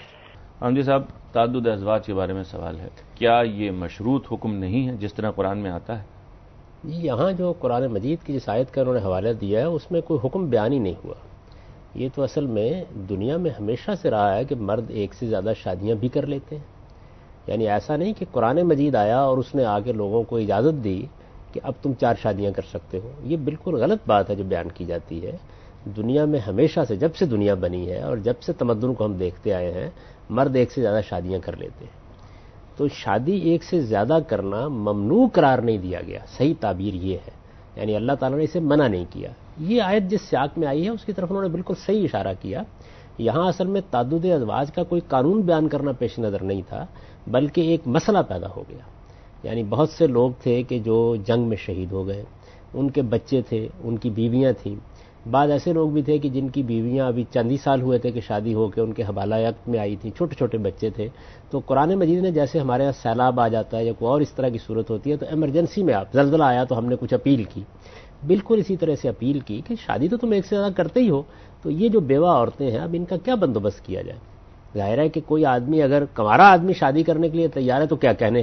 Hamdi صاحب, تعدد ازواج کے بارے میں سوال ہے, کیا یہ مشروط حکم نہیں ہے جس طرح قرآن میں آتا ہے؟ جی, یہاں جو قرآن مجید کی جس آیت کا انہوں نے حوالہ دیا ہے اس میں کوئی حکم بیان ہی نہیں ہوا. یہ تو اصل میں دنیا میں ہمیشہ سے رہا ہے کہ مرد ایک سے زیادہ شادیاں بھی کر لیتے ہیں. یعنی ایسا نہیں کہ قرآن مجید آیا اور اس نے آگے لوگوں کو اجازت دی کہ اب تم چار شادیاں کر سکتے ہو. یہ بالکل غلط بات ہے جو بیان کی جاتی ہے. دنیا میں ہمیشہ سے, جب سے دنیا بنی ہے اور جب سے تمدن کو ہم دیکھتے آئے ہیں, مرد ایک سے زیادہ شادیاں کر لیتے ہیں. تو شادی ایک سے زیادہ کرنا ممنوع قرار نہیں دیا گیا, صحیح تعبیر یہ ہے. یعنی اللہ تعالیٰ نے اسے منع نہیں کیا. یہ آیت جس سیاق میں آئی ہے اس کی طرف انہوں نے بالکل صحیح اشارہ کیا. یہاں اصل میں تعدد ازواج کا کوئی قانون بیان کرنا پیش نظر نہیں تھا, بلکہ ایک مسئلہ پیدا ہو گیا. یعنی بہت سے لوگ تھے کہ جو جنگ میں شہید ہو گئے, ان کے بچے تھے, ان کی بیویاں تھیں. بعض ایسے لوگ بھی تھے کہ جن کی بیویاں ابھی چند ہی سال ہوئے تھے کہ شادی ہو کے ان کے حوالہ عقد میں آئی تھیں, چھوٹے چھوٹے بچے تھے. تو قرآن مجید نے جیسے ہمارے یہاں سیلاب آ جاتا ہے یا کوئی اور اس طرح کی صورت ہوتی ہے تو ایمرجنسی میں آپ زلزلہ آیا تو ہم نے کچھ اپیل کی, بالکل اسی طرح سے اپیل کی کہ شادی تو تم ایک سے زیادہ کرتے ہی ہو, تو یہ جو بیوہ عورتیں ہیں اب ان کا کیا بندوبست کیا جائے. ظاہر ہے کہ کوئی آدمی اگر کمارا آدمی شادی کرنے کے لیے تیار ہے تو کیا کہنے ہیں,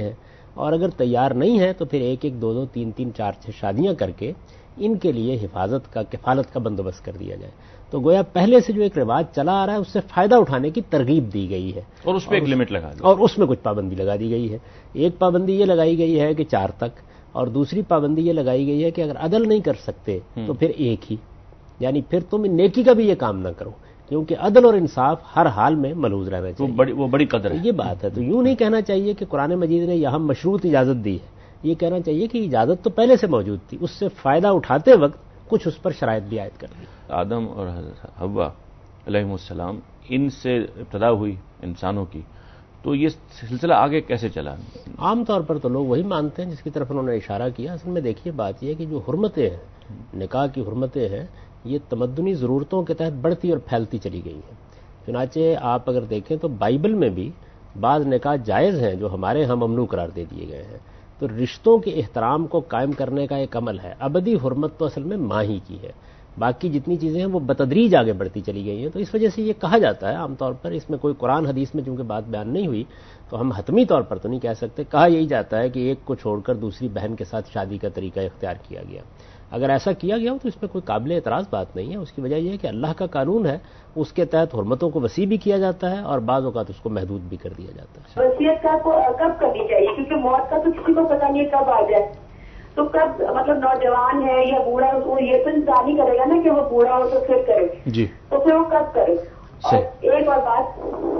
اور اگر تیار نہیں ہے تو پھر ایک ایک دو دو تین تین چار چھ شادیاں کر کے ان کے لیے حفاظت کا کفالت کا بندوبست کر دیا جائے. تو گویا پہلے سے جو ایک رواج چلا آ رہا ہے اس سے فائدہ اٹھانے کی ترغیب دی گئی ہے اور اس پہ ایک لمٹ لگا دی اور اس میں کچھ پابندی لگا دی گئی ہے. ایک پابندی یہ لگائی گئی ہے کہ چار تک، اور دوسری پابندی یہ لگائی گئی ہے کہ اگر عدل نہیں کر سکتے تو پھر ایک ہی، یعنی پھر تم نیکی کا بھی یہ کام نہ کرو، کیونکہ عدل اور انصاف ہر حال میں ملحوظ رہنا چاہیے. وہ بڑی وہ بڑی قدر ہے یہ بات ہے. تو یوں نہیں کہنا چاہیے کہ قرآن مجید نے یہاں مشروط اجازت دی ہے، یہ کہنا چاہیے کہ اجازت تو پہلے سے موجود تھی، اس سے فائدہ اٹھاتے وقت کچھ اس پر شرائط بھی عائد کر دی. آدم اور حضرت حوا علیہ السلام ان سے ابتدا ہوئی انسانوں کی، تو یہ سلسلہ آگے کیسے چلا؟ عام طور پر تو لوگ وہی مانتے ہیں جس کی طرف انہوں نے اشارہ کیا. اصل میں دیکھیے بات یہ ہے کہ جو حرمتیں ہیں، نکاح کی حرمتیں ہیں، یہ تمدنی ضرورتوں کے تحت بڑھتی اور پھیلتی چلی گئی ہیں. چنانچہ آپ اگر دیکھیں تو بائبل میں بھی بعض نکاح جائز ہیں جو ہمارے ہاں ممنوع قرار دے دیے گئے ہیں. تو رشتوں کے احترام کو قائم کرنے کا ایک عمل ہے. ابدی حرمت تو اصل میں ماں ہی کی ہے، باقی جتنی چیزیں ہیں وہ بتدریج آگے بڑھتی چلی گئی ہیں. تو اس وجہ سے یہ کہا جاتا ہے عام طور پر، اس میں کوئی قرآن حدیث میں چونکہ بات بیان نہیں ہوئی تو ہم حتمی طور پر تو نہیں کہہ سکتے، کہا یہی جاتا ہے کہ ایک کو چھوڑ کر دوسری بہن کے ساتھ شادی کا طریقہ اختیار کیا گیا. اگر ایسا کیا گیا ہو تو اس میں کوئی قابل اعتراض بات نہیں ہے. اس کی وجہ یہ ہے کہ اللہ کا قانون ہے، اس کے تحت حرمتوں کو وسیع بھی کیا جاتا ہے اور بعض اوقات اس کو محدود بھی کر دیا جاتا ہے. وصیت کا کب کرنی چاہیے؟ کیونکہ موت کا تو کسی کو پتہ نہیں کب آ جائے، تو کب مطلب نوجوان ہے یا بوڑھا، وہ یہ تو انسان ہی کرے گا نا کہ وہ بوڑھا ہو تو پھر کرے جی، تو پھر وہ کب کرے؟ اور ایک اور بات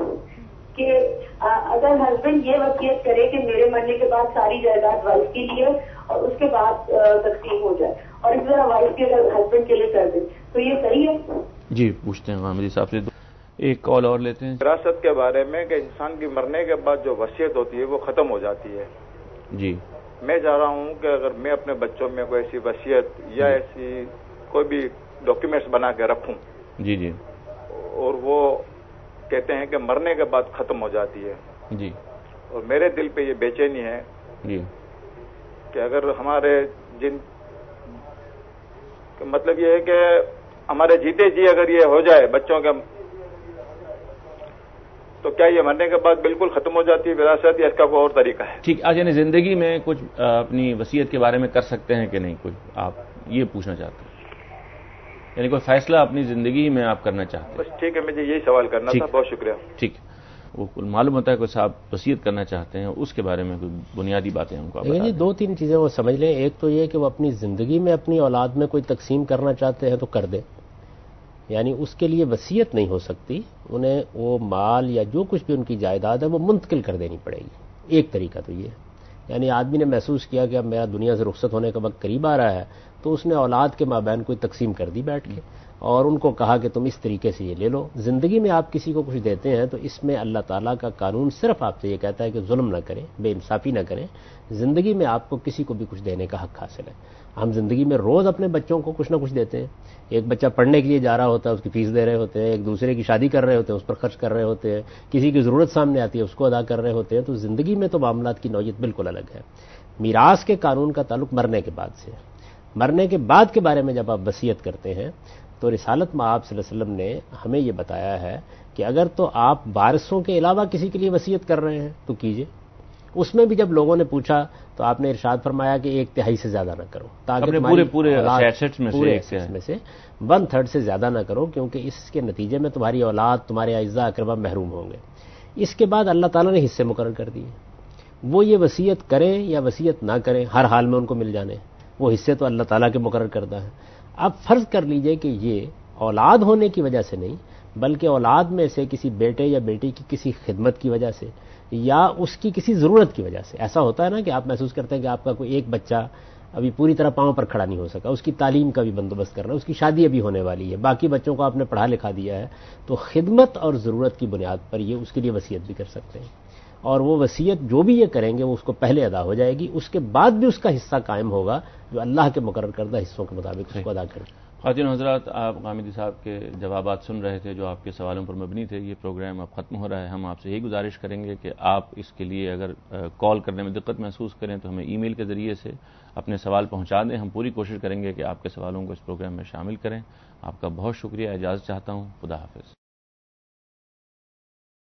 کہ اگر ہسبینڈ یہ وصیت کرے کہ میرے مرنے کے بعد ساری جائیداد وائف کے لیے اور اس کے بعد تقسیم ہو جائے، اور اس طرح وائف کے اگر ہسبینڈ کے لیے کر دے تو یہ صحیح ہے؟ جی پوچھتے ہیں غامدی صاحب سے. ایک کال اور لیتے ہیں. وراثت کے بارے میں کہ انسان کی مرنے کے بعد جو وصیت ہوتی ہے وہ ختم ہو جاتی ہے. جی میں چاہ رہا ہوں کہ اگر میں اپنے بچوں میں کوئی ایسی وصیت یا ایسی کوئی بھی ڈاکیومنٹس بنا کے رکھوں جی جی اور وہ کہتے ہیں کہ مرنے کے بعد ختم ہو جاتی ہے جی، اور میرے دل پہ یہ بے چینی ہے جی کہ اگر ہمارے جن مطلب یہ ہے کہ ہمارے جیتے جی اگر یہ ہو جائے بچوں کے، تو کیا یہ مرنے کے بعد بالکل ختم ہو جاتی ہے وراثت یا اس کا کوئی اور طریقہ ہے؟ ٹھیک. آج یعنی زندگی میں کچھ اپنی وصیت کے بارے میں کر سکتے ہیں کہ نہیں، کوئی آپ یہ پوچھنا چاہتے ہیں؟ یعنی کوئی فیصلہ اپنی زندگی میں آپ کرنا چاہتے ہیں؟ بس ٹھیک ہے، مجھے یہی سوال کرنا تھا. بہت شکریہ. ٹھیک. وہ معلوم ہوتا ہے کوئی صاحب وصیت کرنا چاہتے ہیں، اس کے بارے میں کوئی بنیادی باتیں ان کو آپ بتا دیں. دو تین چیزیں وہ سمجھ لیں. ایک تو یہ کہ وہ اپنی زندگی میں اپنی اولاد میں کوئی تقسیم کرنا چاہتے ہیں تو کر دیں، یعنی اس کے لیے وصیت نہیں ہو سکتی، انہیں وہ مال یا جو کچھ بھی ان کی جائیداد ہے وہ منتقل کر دینی پڑے گی. ایک طریقہ تو یہ ہے، یعنی آدمی نے محسوس کیا کہ اب میرا دنیا سے رخصت ہونے کا وقت قریب آ رہا ہے تو اس نے اولاد کے مابین کوئی تقسیم کر دی بیٹھ کے اور ان کو کہا کہ تم اس طریقے سے یہ لے لو. زندگی میں آپ کسی کو کچھ دیتے ہیں تو اس میں اللہ تعالیٰ کا قانون صرف آپ سے یہ کہتا ہے کہ ظلم نہ کریں، بے انصافی نہ کریں. زندگی میں آپ کو کسی کو بھی کچھ دینے کا حق حاصل ہے. ہم زندگی میں روز اپنے بچوں کو کچھ نہ کچھ دیتے ہیں. ایک بچہ پڑھنے کے لیے جا رہا ہوتا ہے، اس کی فیس دے رہے ہوتے ہیں، ایک دوسرے کی شادی کر رہے ہوتے ہیں، اس پر خرچ کر رہے ہوتے ہیں، کسی کی ضرورت سامنے آتی ہے اس کو ادا کر رہے ہوتے ہیں. تو زندگی میں تو معاملات کی نوعیت بالکل الگ ہے. میراث کے قانون کا تعلق مرنے کے بعد سے. مرنے کے بعد کے بارے میں جب آپ وصیت کرتے ہیں تو رسالت مآب صلی اللہ علیہ وسلم نے ہمیں یہ بتایا ہے کہ اگر تو آپ وارثوں کے علاوہ کسی کے لیے وصیت کر رہے ہیں تو کیجئے. اس میں بھی جب لوگوں نے پوچھا تو آپ نے ارشاد فرمایا کہ ایک تہائی سے زیادہ نہ کرو، تاکہ پورے پورے ایسٹس میں پورے ایسٹس میں سے ون تھرڈ سے زیادہ نہ کرو، کیونکہ اس کے نتیجے میں تمہاری اولاد، تمہارے اعزاء اقربا محروم ہوں گے. اس کے بعد اللہ تعالیٰ نے حصے مقرر کر دیے. وہ یہ وصیت کریں یا وصیت نہ کریں، ہر حال میں ان کو مل جانے، وہ حصے تو اللہ تعالیٰ کے مقرر کردہ ہیں. اب فرض کر لیجئے کہ یہ اولاد ہونے کی وجہ سے نہیں بلکہ اولاد میں سے کسی بیٹے یا بیٹی کی کسی خدمت کی وجہ سے یا اس کی کسی ضرورت کی وجہ سے. ایسا ہوتا ہے نا کہ آپ محسوس کرتے ہیں کہ آپ کا کوئی ایک بچہ ابھی پوری طرح پاؤں پر کھڑا نہیں ہو سکا، اس کی تعلیم کا بھی بندوبست کرنا، اس کی شادی ابھی ہونے والی ہے، باقی بچوں کو آپ نے پڑھا لکھا دیا ہے، تو خدمت اور ضرورت کی بنیاد پر یہ اس کے لیے وصیت بھی کر سکتے ہیں. اور وہ وصیت جو بھی یہ کریں گے وہ اس کو پہلے ادا ہو جائے گی، اس کے بعد بھی اس کا حصہ قائم ہوگا جو اللہ کے مقرر کردہ حصوں کے مطابق اس کو ادا کرے. خواتین حضرات، آپ غامدی صاحب کے جوابات سن رہے تھے جو آپ کے سوالوں پر مبنی تھے. یہ پروگرام اب ختم ہو رہا ہے. ہم آپ سے یہی گزارش کریں گے کہ آپ اس کے لیے اگر کال کرنے میں دقت محسوس کریں تو ہمیں ای میل کے ذریعے سے اپنے سوال پہنچا دیں. ہم پوری کوشش کریں گے کہ آپ کے سوالوں کو اس پروگرام میں شامل کریں. آپ کا بہت شکریہ. اجازت چاہتا ہوں. خدا حافظ.